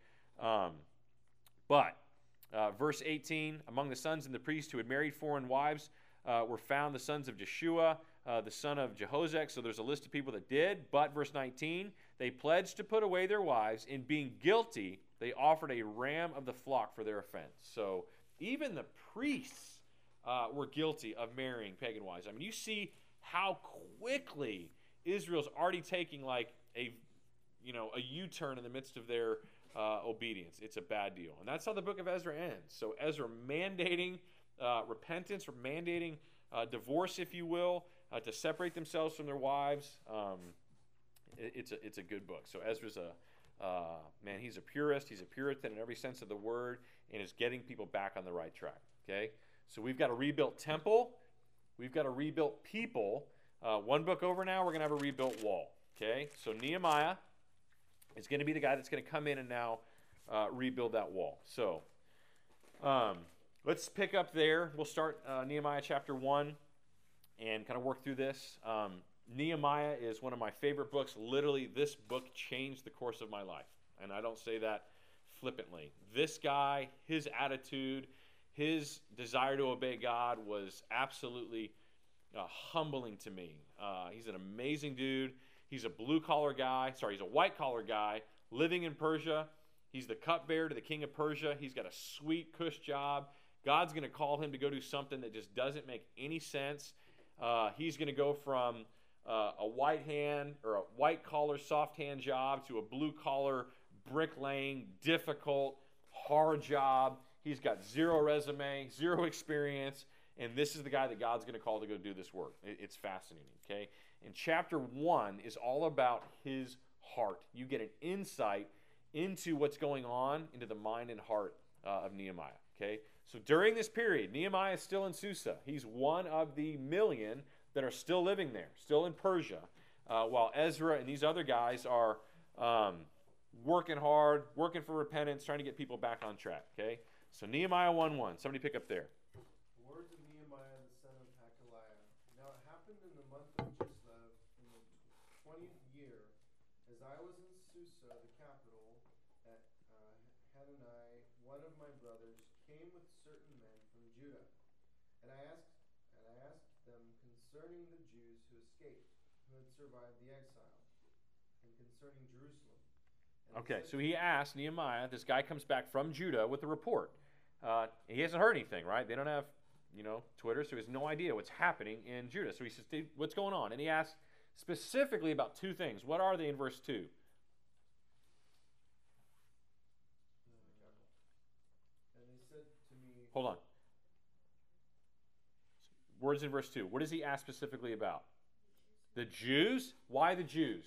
but verse 18, among the sons and the priests who had married foreign wives were found the sons of Jeshua, the son of Jehozek. So there's a list of people that did. But verse 19, they pledged to put away their wives. In being guilty, they offered a ram of the flock for their offense. So even the priests were guilty of marrying pagan wives. I mean, you see how quickly Israel's already taking like a U-turn in the midst of their obedience. It's a bad deal. And that's how the book of Ezra ends. So Ezra mandating repentance, or mandating divorce, if you will, to separate themselves from their wives. It's a good book. So Ezra's man, he's a purist. He's a Puritan in every sense of the word, and is getting people back on the right track. Okay? So we've got a rebuilt temple. We've got a rebuilt people. One book over now, we're going to have a rebuilt wall. Okay? So Nehemiah is going to be the guy that's going to come in and now rebuild that wall. So let's pick up there. We'll start Nehemiah chapter 1 and kind of work through this. Nehemiah is one of my favorite books. Literally, this book changed the course of my life. And I don't say that flippantly. This guy, his attitude, his desire to obey God was absolutely humbling to me. He's an amazing dude. He's a blue-collar guy. He's a white-collar guy living in Persia. He's the cupbearer to the king of Persia. He's got a sweet cush job. God's going to call him to go do something that just doesn't make any sense. He's going to go from a white-collar, soft-hand job to a blue-collar, bricklaying, difficult, hard job. He's got zero resume, zero experience, and this is the guy that God's going to call to go do this work. It's fascinating, okay? And chapter 1 is all about his heart. You get an insight into what's going on, into the mind and heart of Nehemiah, okay? So during this period, Nehemiah is still in Susa. He's one of the million that are still living there, still in Persia, while Ezra and these other guys are working hard, working for repentance, trying to get people back on track, okay? So Nehemiah 1:1. Somebody pick up there. Words of Nehemiah the son of Hakaliah. Now it happened in the month of Kislev, in the 20th year, as I was in Susa, the capital, that Hanani, one of my brothers, came with certain men from Judah. And I asked them concerning the Jews who escaped, who had survived the exile, and concerning Jerusalem. And Okay, so he asked Nehemiah, this guy comes back from Judah with a report. He hasn't heard anything, right? They don't have, Twitter, so he has no idea what's happening in Judah. So he says, what's going on? And he asked specifically about two things. What are they in verse 2? And they said to me, Hold on. Words in verse 2. What does he ask specifically about? The Jews? Why the Jews?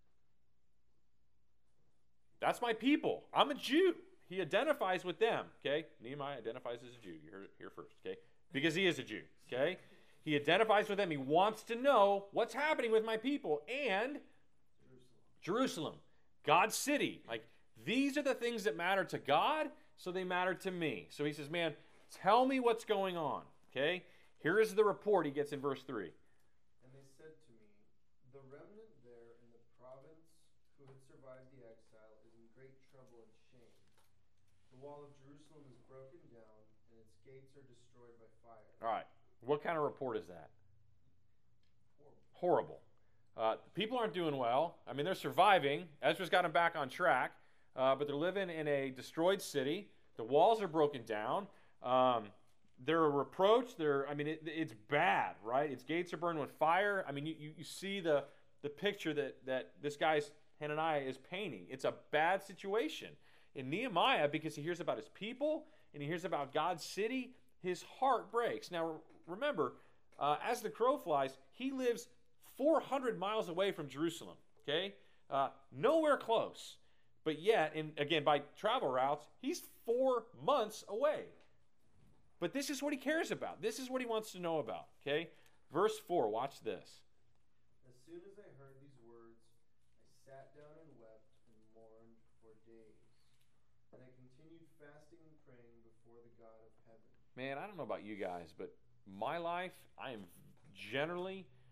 That's my people. I'm a Jew. He identifies with them, okay? Nehemiah identifies as a Jew. You heard it here first, okay? Because he is a Jew, okay? He identifies with them. He wants to know what's happening with my people and Jerusalem, God's city. Like, these are the things that matter to God, so they matter to me. So he says, man, tell me what's going on, okay? Here is the report he gets in verse 3. And they said to me, the remnant there in the province who had survived the exile is in great trouble and shame. The wall of Jerusalem is broken down, and its gates are destroyed by fire. All right. What kind of report is that? Horrible. People aren't doing well. I mean, they're surviving. Ezra's got them back on track, but they're living in a destroyed city. The walls are broken down. They're a reproach. It's bad, right? Its gates are burned with fire. I mean, you see the picture that this guy's Hananiah is painting. It's a bad situation. In Nehemiah, because he hears about his people and he hears about God's city, his heart breaks. Now, remember, as the crow flies, he lives 400 miles away from Jerusalem, okay? Nowhere close. But yet, again, by travel routes, he's 4 months away. But this is what he cares about. This is what he wants to know about, okay? Verse 4, watch this. As soon as I heard these words, I sat down and wept and mourned for days. And I continued fasting and praying before the God of heaven. Man, I don't know about you guys, but my life, I am generally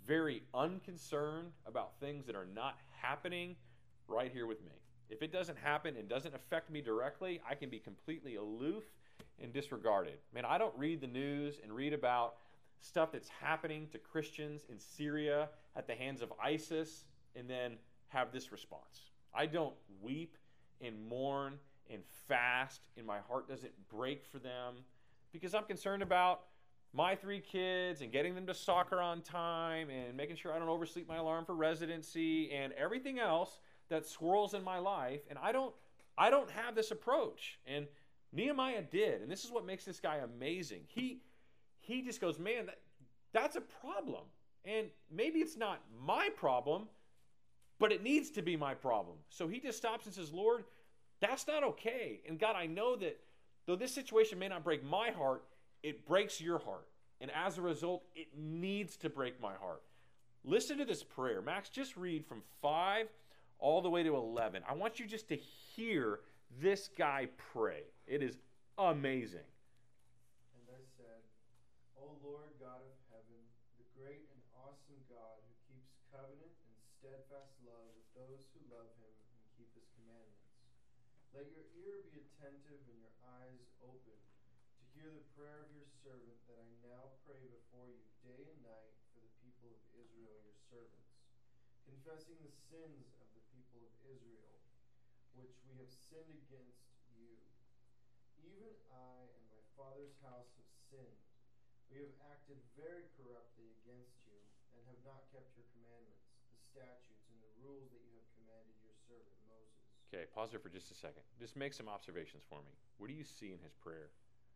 very unconcerned about things that are not happening right here with me. If it doesn't happen and doesn't affect me directly, I can be completely aloof and disregarded. Man, I don't read the news and read about stuff that's happening to Christians in Syria at the hands of ISIS and then have this response. I don't weep and mourn and fast, and my heart doesn't break for them because I'm concerned about my 3 kids and getting them to soccer on time and making sure I don't oversleep my alarm for residency and everything else that swirls in my life. And I don't have this approach. And Nehemiah did, and this is what makes this guy amazing. He just goes, man, that's a problem. And maybe it's not my problem, but it needs to be my problem. So he just stops and says, Lord, that's not okay. And God, I know that though this situation may not break my heart, it breaks your heart. And as a result, it needs to break my heart. Listen to this prayer. Max, just read from 5 all the way to 11. I want you just to hear this guy pray. It is amazing. And I said, O Lord God of heaven, the great and awesome God who keeps covenant and steadfast love with those who love him and keep his commandments. Let your ear be attentive and your eyes open to hear the prayer of your servant that I now pray before you day and night for the people of Israel, your servants, confessing the sins of the people of Israel, which we have sinned against you. Even I and my father's house have sinned. We have acted very corruptly against you and have not kept your commandments, the statutes, and the rules that you have commanded your servant Moses. Okay, pause there for just a second. Just make some observations for me. What do you see in his prayer?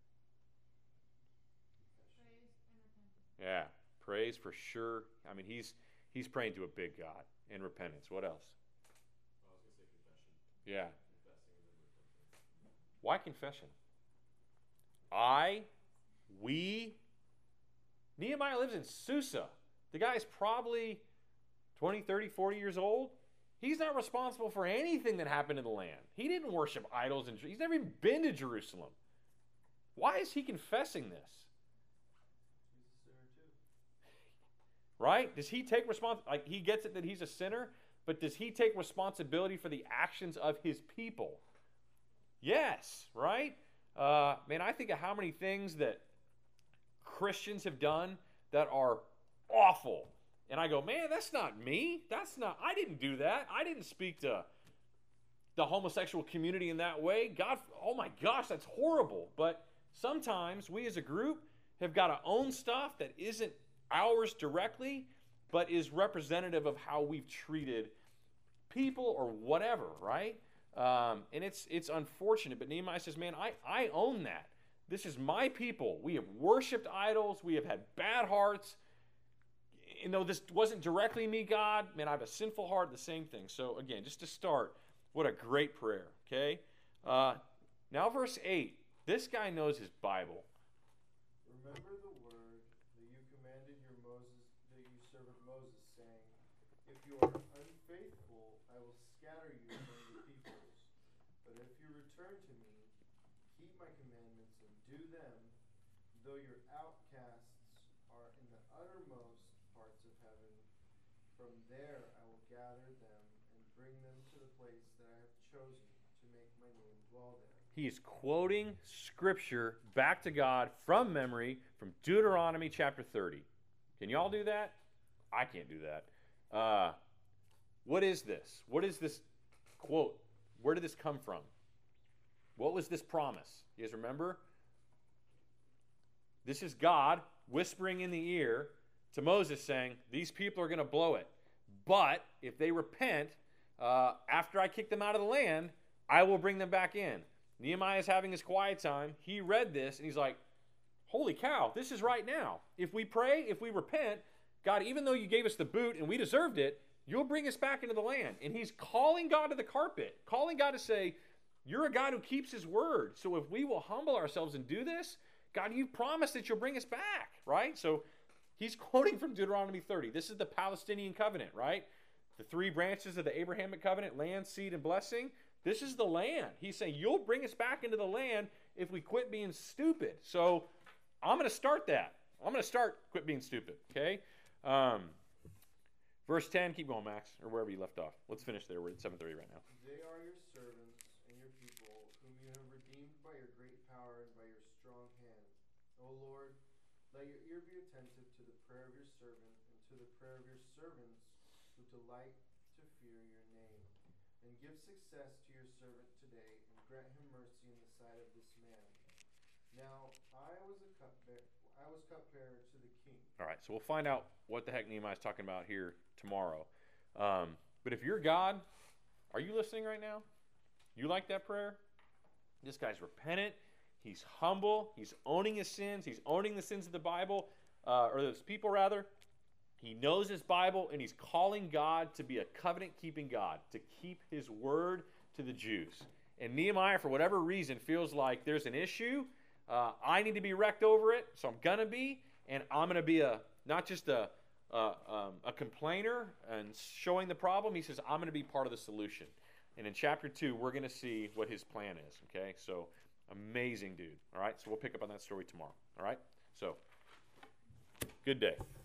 Praise and repentance. Yeah, praise for sure. I mean, he's praying to a big God and repentance. What else? I was going to say confession. Yeah. Confessing and then repentance. Why confession? Nehemiah lives in Susa. The guy's probably 20, 30, 40 years old. He's not responsible for anything that happened in the land. He didn't worship idols, and he's never even been to Jerusalem. Why is he confessing this? He's a sinner too. Right? Does he take responsibility? Like, he gets it that he's a sinner, but does he take responsibility for the actions of his people? Yes, right? Man, I think of how many things that Christians have done that are awful. And I go, man, that's not me. I didn't do that. I didn't speak to the homosexual community in that way. God, oh my gosh, that's horrible. But sometimes we as a group have got to own stuff that isn't ours directly, but is representative of how we've treated people or whatever, right? And it's unfortunate, but Nehemiah says, man, I own that. This is my people. We have worshipped idols. We have had bad hearts. You know, this wasn't directly me, God. Man, I have a sinful heart, the same thing. So again, just to start, what a great prayer, okay? Now verse 8. This guy knows his Bible. Remember the word that you commanded your servant Moses, saying, if you are unfaithful, I will scatter you among the peoples. But if you return to me, keep my commandments and do them, though your outcasts are in the uttermost parts of heaven, from there I will gather them and bring them to the place that I have chosen to make my name dwell there. He's quoting scripture back to God from memory from Deuteronomy chapter 30. Can y'all do that? I can't do that. What is this? What is this quote? Where did this come from? What was this promise? You guys remember? This is God whispering in the ear to Moses saying, these people are going to blow it. But if they repent, after I kick them out of the land, I will bring them back in. Nehemiah is having his quiet time. He read this and he's like, holy cow, this is right now. If we pray, if we repent, God, even though you gave us the boot and we deserved it, you'll bring us back into the land. And he's calling God to the carpet, calling God to say, you're a God who keeps his word. So if we will humble ourselves and do this, God, you promised that you'll bring us back, right? So he's quoting from Deuteronomy 30. This is the Palestinian covenant, right? The 3 branches of the Abrahamic covenant, land, seed, and blessing. This is the land. He's saying, you'll bring us back into the land if we quit being stupid. So I'm going to start that. I'm going to start quit being stupid, okay? Verse 10, keep going, Max, or wherever you left off. Let's finish there. We're at 7:30 right now. They are your servants and your people, whom you have redeemed by your great power and by your strong hand. O Lord, let your ear be attentive to the prayer of your servant and to the prayer of your servants who delight to fear your name. And give success to your servant today, and grant him mercy in the sight of this man. Now I was cupbearer to the king. All right, so we'll find out what the heck Nehemiah is talking about here tomorrow. But if you're God, are you listening right now? You like that prayer? This guy's repentant. He's humble. He's owning his sins. He's owning the sins of the Bible, or those people rather. He knows his Bible, and he's calling God to be a covenant-keeping God, to keep his word to the Jews. And Nehemiah, for whatever reason, feels like there's an issue. I need to be wrecked over it, so I'm going to be. And I'm going to be not just a complainer and showing the problem. He says, I'm going to be part of the solution. And in chapter 2, we're going to see what his plan is. Okay, so amazing dude. All right, so we'll pick up on that story tomorrow. All right, so good day.